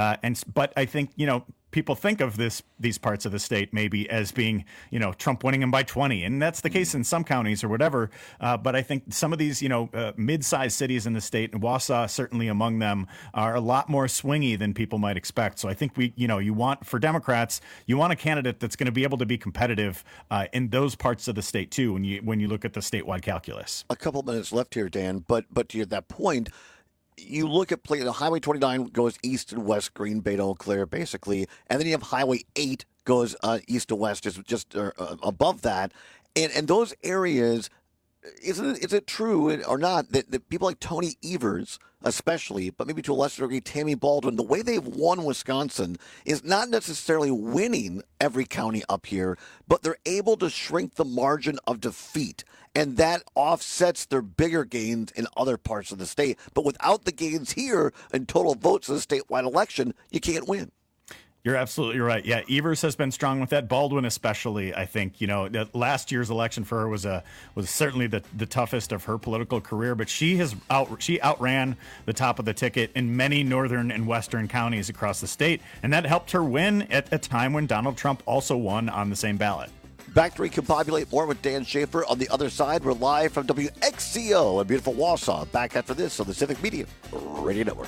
But I think, people think of these parts of the state maybe as being, Trump winning them by 20. And that's the case in some counties or whatever. But I think some of these, mid-sized cities in the state, and Wausau certainly among them, are a lot more swingy than people might expect. So I think for Democrats, you want a candidate that's going to be able to be competitive in those parts of the state too, when you look at the statewide calculus. A couple minutes left here, Dan, but to that point, you look at Highway 29 goes east and west, Green Bay to Eau Claire, basically, and then you have Highway 8 goes east to west, just above that, and those areas. Is it true or not that people like Tony Evers, especially, but maybe to a lesser degree Tammy Baldwin, the way they've won Wisconsin is not necessarily winning every county up here, but they're able to shrink the margin of defeat, and that offsets their bigger gains in other parts of the state. But without the gains here in total votes in the statewide election, you can't win. You're absolutely right. Yeah, Evers has been strong with that. Baldwin especially, I think. Last year's election for her was certainly the toughest of her political career, but she outran the top of the ticket in many northern and western counties across the state, and that helped her win at a time when Donald Trump also won on the same ballot. Back to Recombobulate more with Dan Schaefer. On the other side, we're live from WXCO in beautiful Wausau. Back after this on the Civic Media Radio Network.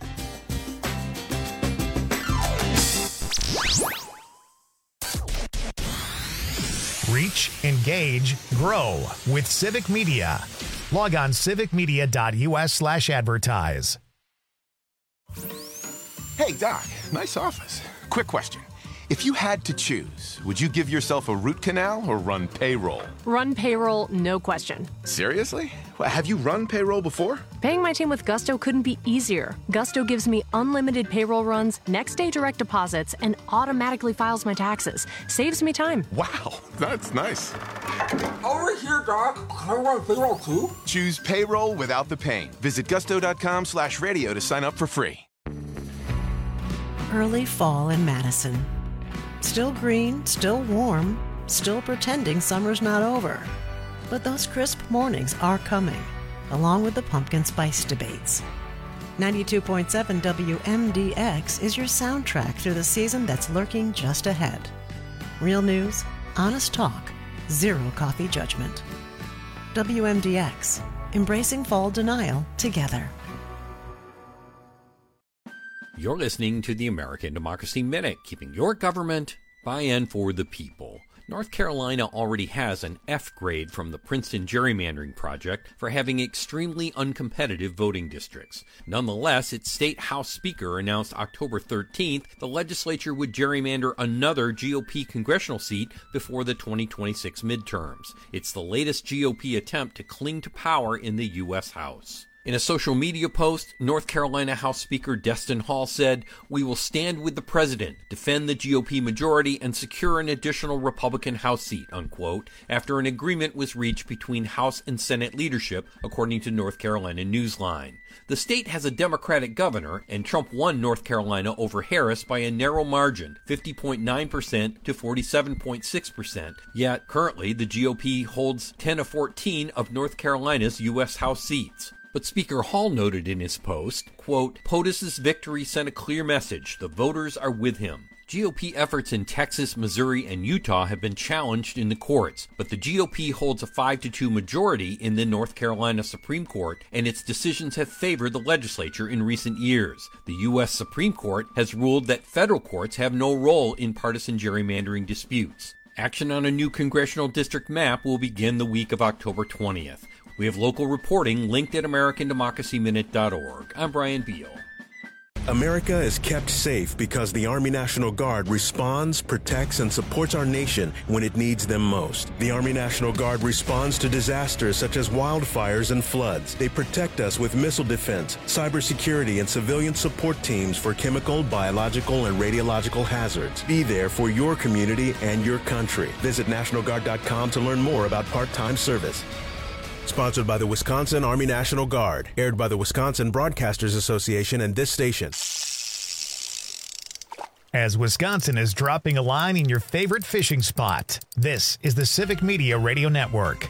Reach, engage, grow with Civic Media. Log on civicmedia.us/advertise. Hey, Doc, nice office. Quick question. If you had to choose, would you give yourself a root canal or run payroll? Run payroll, no question. Seriously? Have you run payroll before? Paying my team with Gusto couldn't be easier. Gusto gives me unlimited payroll runs, next-day direct deposits, and automatically files my taxes. Saves me time. Wow, that's nice. Over here, Doc. Can I run payroll too? Choose payroll without the pain. Visit gusto.com/radio to sign up for free. Early fall in Madison. Still green, still warm, still pretending summer's not over. But those crisp mornings are coming, along with the pumpkin spice debates. 92.7 WMDX is your soundtrack through the season that's lurking just ahead. Real news, honest talk, zero coffee judgment. WMDX, embracing fall denial together. You're listening to the American Democracy Minute, keeping your government by and for the people. North Carolina already has an F grade from the Princeton Gerrymandering Project for having extremely uncompetitive voting districts. Nonetheless, its state House Speaker announced October 13th the legislature would gerrymander another GOP congressional seat before the 2026 midterms. It's the latest GOP attempt to cling to power in the U.S. House. In a social media post, North Carolina House Speaker Destin Hall said, "We will stand with the president, defend the GOP majority, and secure an additional Republican House seat," unquote, after an agreement was reached between House and Senate leadership, according to North Carolina Newsline. The state has a Democratic governor, and Trump won North Carolina over Harris by a narrow margin, 50.9% to 47.6%. Yet, currently, the GOP holds 10 of 14 of North Carolina's U.S. House seats. But Speaker Hall noted in his post, quote, "POTUS's victory sent a clear message. The voters are with him." GOP efforts in Texas, Missouri, and Utah have been challenged in the courts, but the GOP holds a 5-2 majority in the North Carolina Supreme Court, and its decisions have favored the legislature in recent years. The U.S. Supreme Court has ruled that federal courts have no role in partisan gerrymandering disputes. Action on a new congressional district map will begin the week of October 20th. We have local reporting linked at AmericanDemocracyMinute.org. I'm Brian Beal. America is kept safe because the Army National Guard responds, protects, and supports our nation when it needs them most. The Army National Guard responds to disasters such as wildfires and floods. They protect us with missile defense, cybersecurity, and civilian support teams for chemical, biological, and radiological hazards. Be there for your community and your country. Visit NationalGuard.com to learn more about part-time service. Sponsored by the Wisconsin Army National Guard. Aired by the Wisconsin Broadcasters Association and this station. As Wisconsin is dropping a line in your favorite fishing spot, this is the Civic Media Radio Network.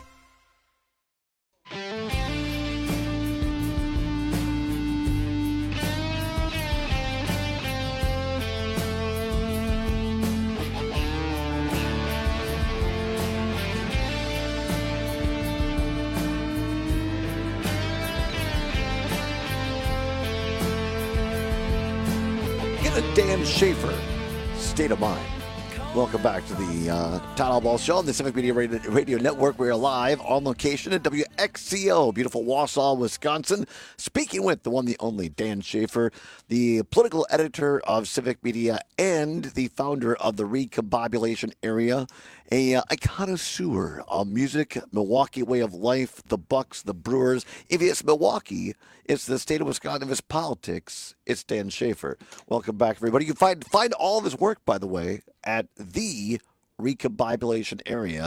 Dan Schaefer, State of Mind. Welcome back to the Town Hall Ball Show on the Civic Media Radio Network. We are live on location at WXCO, beautiful Wausau, Wisconsin. Speaking with the one, the only Dan Schaefer, the political editor of Civic Media and the founder of the Recombobulation Area, a connoisseur of music, Milwaukee way of life, the Bucks, the Brewers. If it's Milwaukee, it's the state of Wisconsin. If it's politics, it's Dan Schaefer. Welcome back, everybody. You can find all of his work, by the way, at the Recombobulation Area.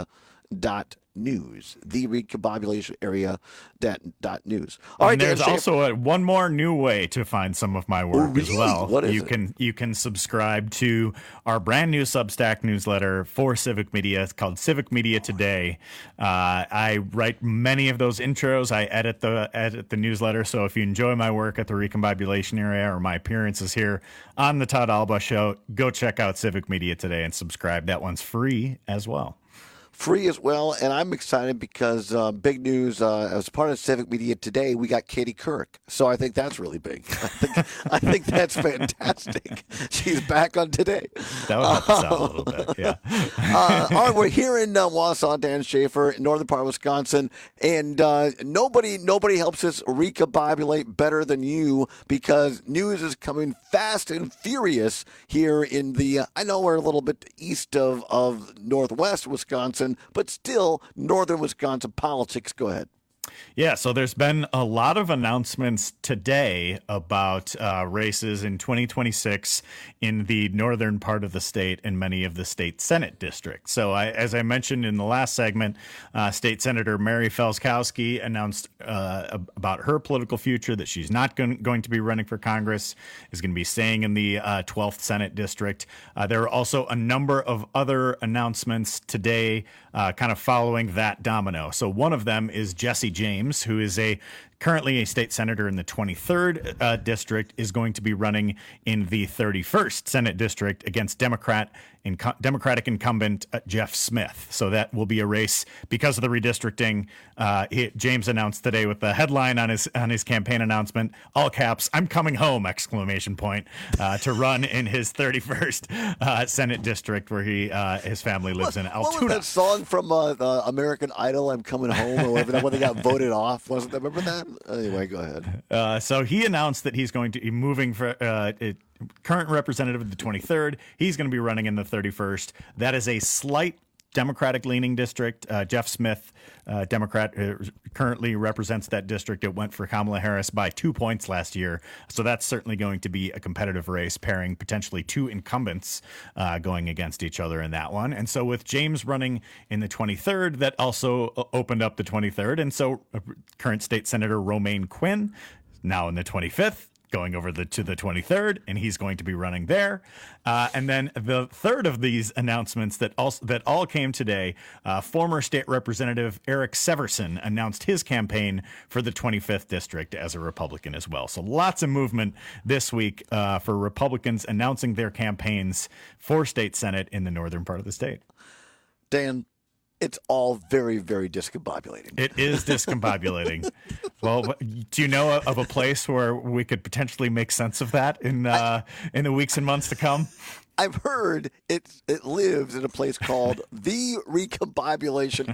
News, the recombobulation area .news. All right, and there's also one more new way to find some of my work as well. What is you can subscribe to our brand new Substack newsletter for Civic Media. It's called Civic Media Today. I write many of those intros. I edit the newsletter. So if you enjoy my work at the recombobulation area or my appearances here on the Todd Alba Show, go check out Civic Media Today and subscribe. That one's free as well. Free as well, and I'm excited because big news, as part of Civic Media Today, we got Katie Couric. So I think that's really big. I think that's fantastic. She's back on Today. That would help us out a little bit, yeah. All right, we're here in Wausau, Dan Schaefer, in northern part of Wisconsin, and nobody helps us recombobulate better than you, because news is coming fast and furious here in the, I know we're a little bit east of northwest Wisconsin, but still northern Wisconsin politics. Go ahead. Yeah, so there's been a lot of announcements today about races in 2026 in the northern part of the state and many of the state Senate districts. So as I mentioned in the last segment, State Senator Mary Felskowski announced about her political future, that she's not going to be running for Congress, is going to be staying in the 12th Senate district. There are also a number of other announcements today kind of following that domino. So one of them is Jesse James, who is currently a state senator in the 23rd district, is going to be running in the 31st Senate district against Democratic incumbent Jeff Smith. So that will be a race because of the redistricting. James announced today with the headline on his campaign announcement, all caps, "I'm coming home!" to run in his 31st Senate district, where his family lives in Altoona. What was that song from American Idol, "I'm Coming Home," or whatever, when they got voted off? Wasn't that? Remember that? Anyway, go ahead. So he announced that he's going to be moving for current representative of the 23rd. He's going to be running in the 31st. That is a slight Democratic-leaning district. Jeff Smith, Democrat, currently represents that district. It went for Kamala Harris by 2 points last year. So that's certainly going to be a competitive race, pairing potentially two incumbents going against each other in that one. And so with James running in the 23rd, that also opened up the 23rd. And so current State Senator Romaine Quinn, now in the 25th, going over to the 23rd, and he's going to be running there. And then the third of these announcements that all came today, former state representative Eric Severson announced his campaign for the 25th district as a Republican as well. So lots of movement this week for Republicans announcing their campaigns for state Senate in the northern part of the state. Dan, it's all very, very discombobulating. It is discombobulating. Well, do you know of a place where we could potentially make sense of that in the weeks and months to come? I've heard it lives in a place called the recombobulation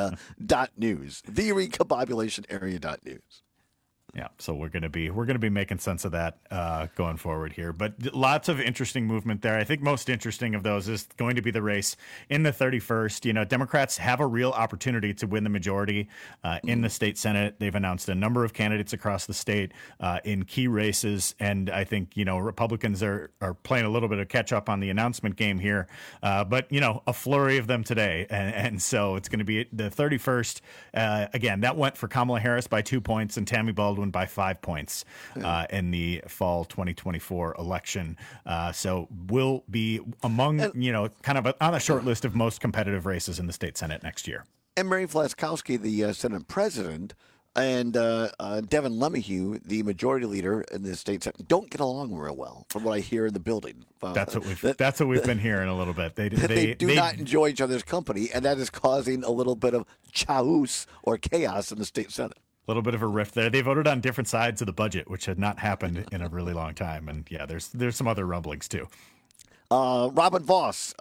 area.news. The recombobulation area.news. Yeah, so we're gonna be making sense of that going forward here. But lots of interesting movement there. I think most interesting of those is going to be the race in the 31st. You know, Democrats have a real opportunity to win the majority in the state Senate. They've announced a number of candidates across the state in key races, and I think Republicans are playing a little bit of catch up on the announcement game here. But a flurry of them today, and so it's going to be the 31st. Again, that went for Kamala Harris by 2 points and Tammy Baldwin by 5 points in the fall 2024 election. So we'll be among, kind of on a short list of most competitive races in the state Senate next year. And Mary Felskowski, the Senate president, and Devin LeMahieu, the majority leader in the state Senate, don't get along real well, from what I hear in the building. That's what we've been hearing a little bit. They do not enjoy each other's company, and that is causing a little bit of chaos or chaos in the state Senate. A little bit of a rift there. They voted on different sides of the budget, which had not happened in a really long time. And yeah, there's some other rumblings too. Robin Vos,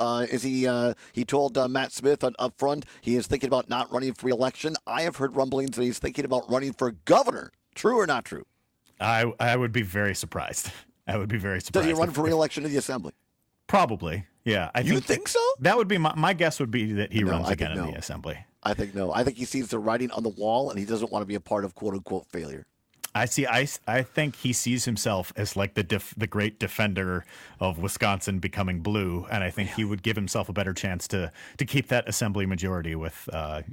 he told Matt Smith up front he is thinking about not running for re-election. I have heard rumblings that he's thinking about running for governor. True or not true? I would be very surprised. I would be very surprised. Does he run for re-election in the assembly? Probably. Yeah. You think so? That would be my guess would be that he runs again in the assembly. I think no. I think he sees the writing on the wall and he doesn't want to be a part of quote unquote failure. I think he sees himself as like the great defender of Wisconsin becoming blue, and I think he would give himself a better chance to keep that assembly majority with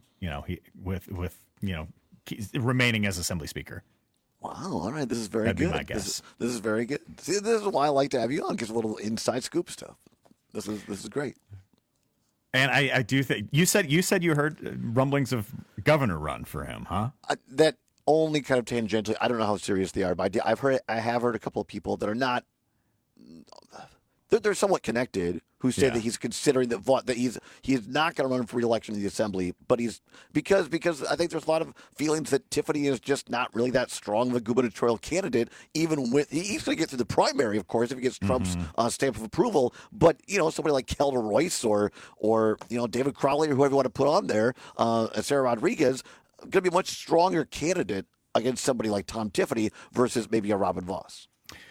remaining as assembly speaker. Wow! All right, this is very That'd good. Be my guess. This is very good. See, this is why I like to have you on, because a little inside scoop stuff. This is great. And I do think you said you heard rumblings of governor run for him, huh? That only kind of tangentially. I don't know how serious they are, but I have heard a couple of people that are not. They're somewhat connected who say that he's considering that he's not going to run for re-election in the assembly, but he's because I think there's a lot of feelings that Tiffany is just not really that strong of a gubernatorial candidate. Even with he's going to get through the primary, of course, if he gets Trump's stamp of approval. But somebody like Kelda Royce or David Crowley or whoever you want to put on there, Sarah Rodriguez, going to be a much stronger candidate against somebody like Tom Tiffany versus maybe a Robin Vos.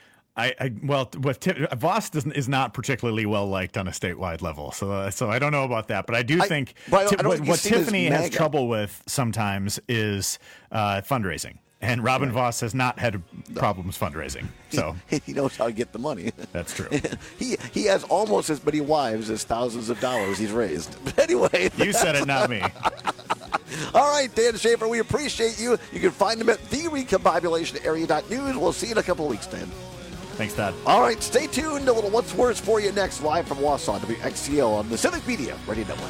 Vos is not particularly well liked on a statewide level, so I don't know about that. But I do think what Tiffany has trouble with sometimes is fundraising, and Robin Vos has not had problems fundraising. So he knows how to get the money. That's true. he has almost as many wives as thousands of dollars he's raised. But anyway, you said it, not me. All right, Dan Schaefer, we appreciate you. You can find him at therecombobulationarea.news. We'll see you in a couple of weeks, Dan. Thanks, Todd. All right, stay tuned. A little What's Worse for you next, live from Wausau, WXCO on the Civic Media Radio Network.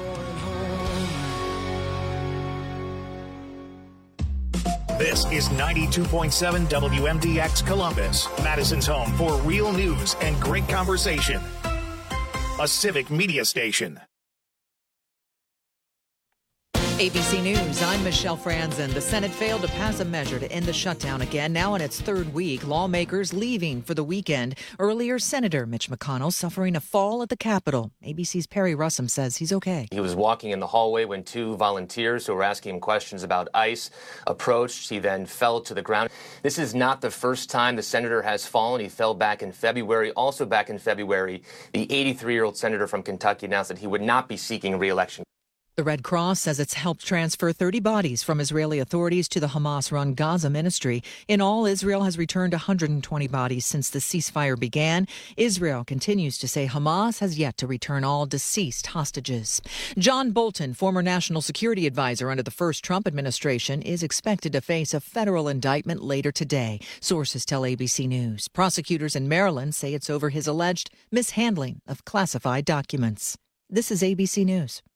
This is 92.7 WMDX Columbus, Madison's home for real news and great conversation. A Civic Media station. ABC News, I'm Michelle Franzen. The Senate failed to pass a measure to end the shutdown again, now in its third week. Lawmakers leaving for the weekend. Earlier, Senator Mitch McConnell suffering a fall at the Capitol. ABC's Perry Russum says he's okay. He was walking in the hallway when two volunteers who were asking him questions about ICE approached. He then fell to the ground. This is not the first time the senator has fallen. He fell back in February. Also back in February, the 83-year-old senator from Kentucky announced that he would not be seeking re-election. The Red Cross says it's helped transfer 30 bodies from Israeli authorities to the Hamas-run Gaza ministry. In all, Israel has returned 120 bodies since the ceasefire began. Israel continues to say Hamas has yet to return all deceased hostages. John Bolton, former national security advisor under the first Trump administration, is expected to face a federal indictment later today. Sources tell ABC News. Prosecutors in Maryland say it's over his alleged mishandling of classified documents. This is ABC News.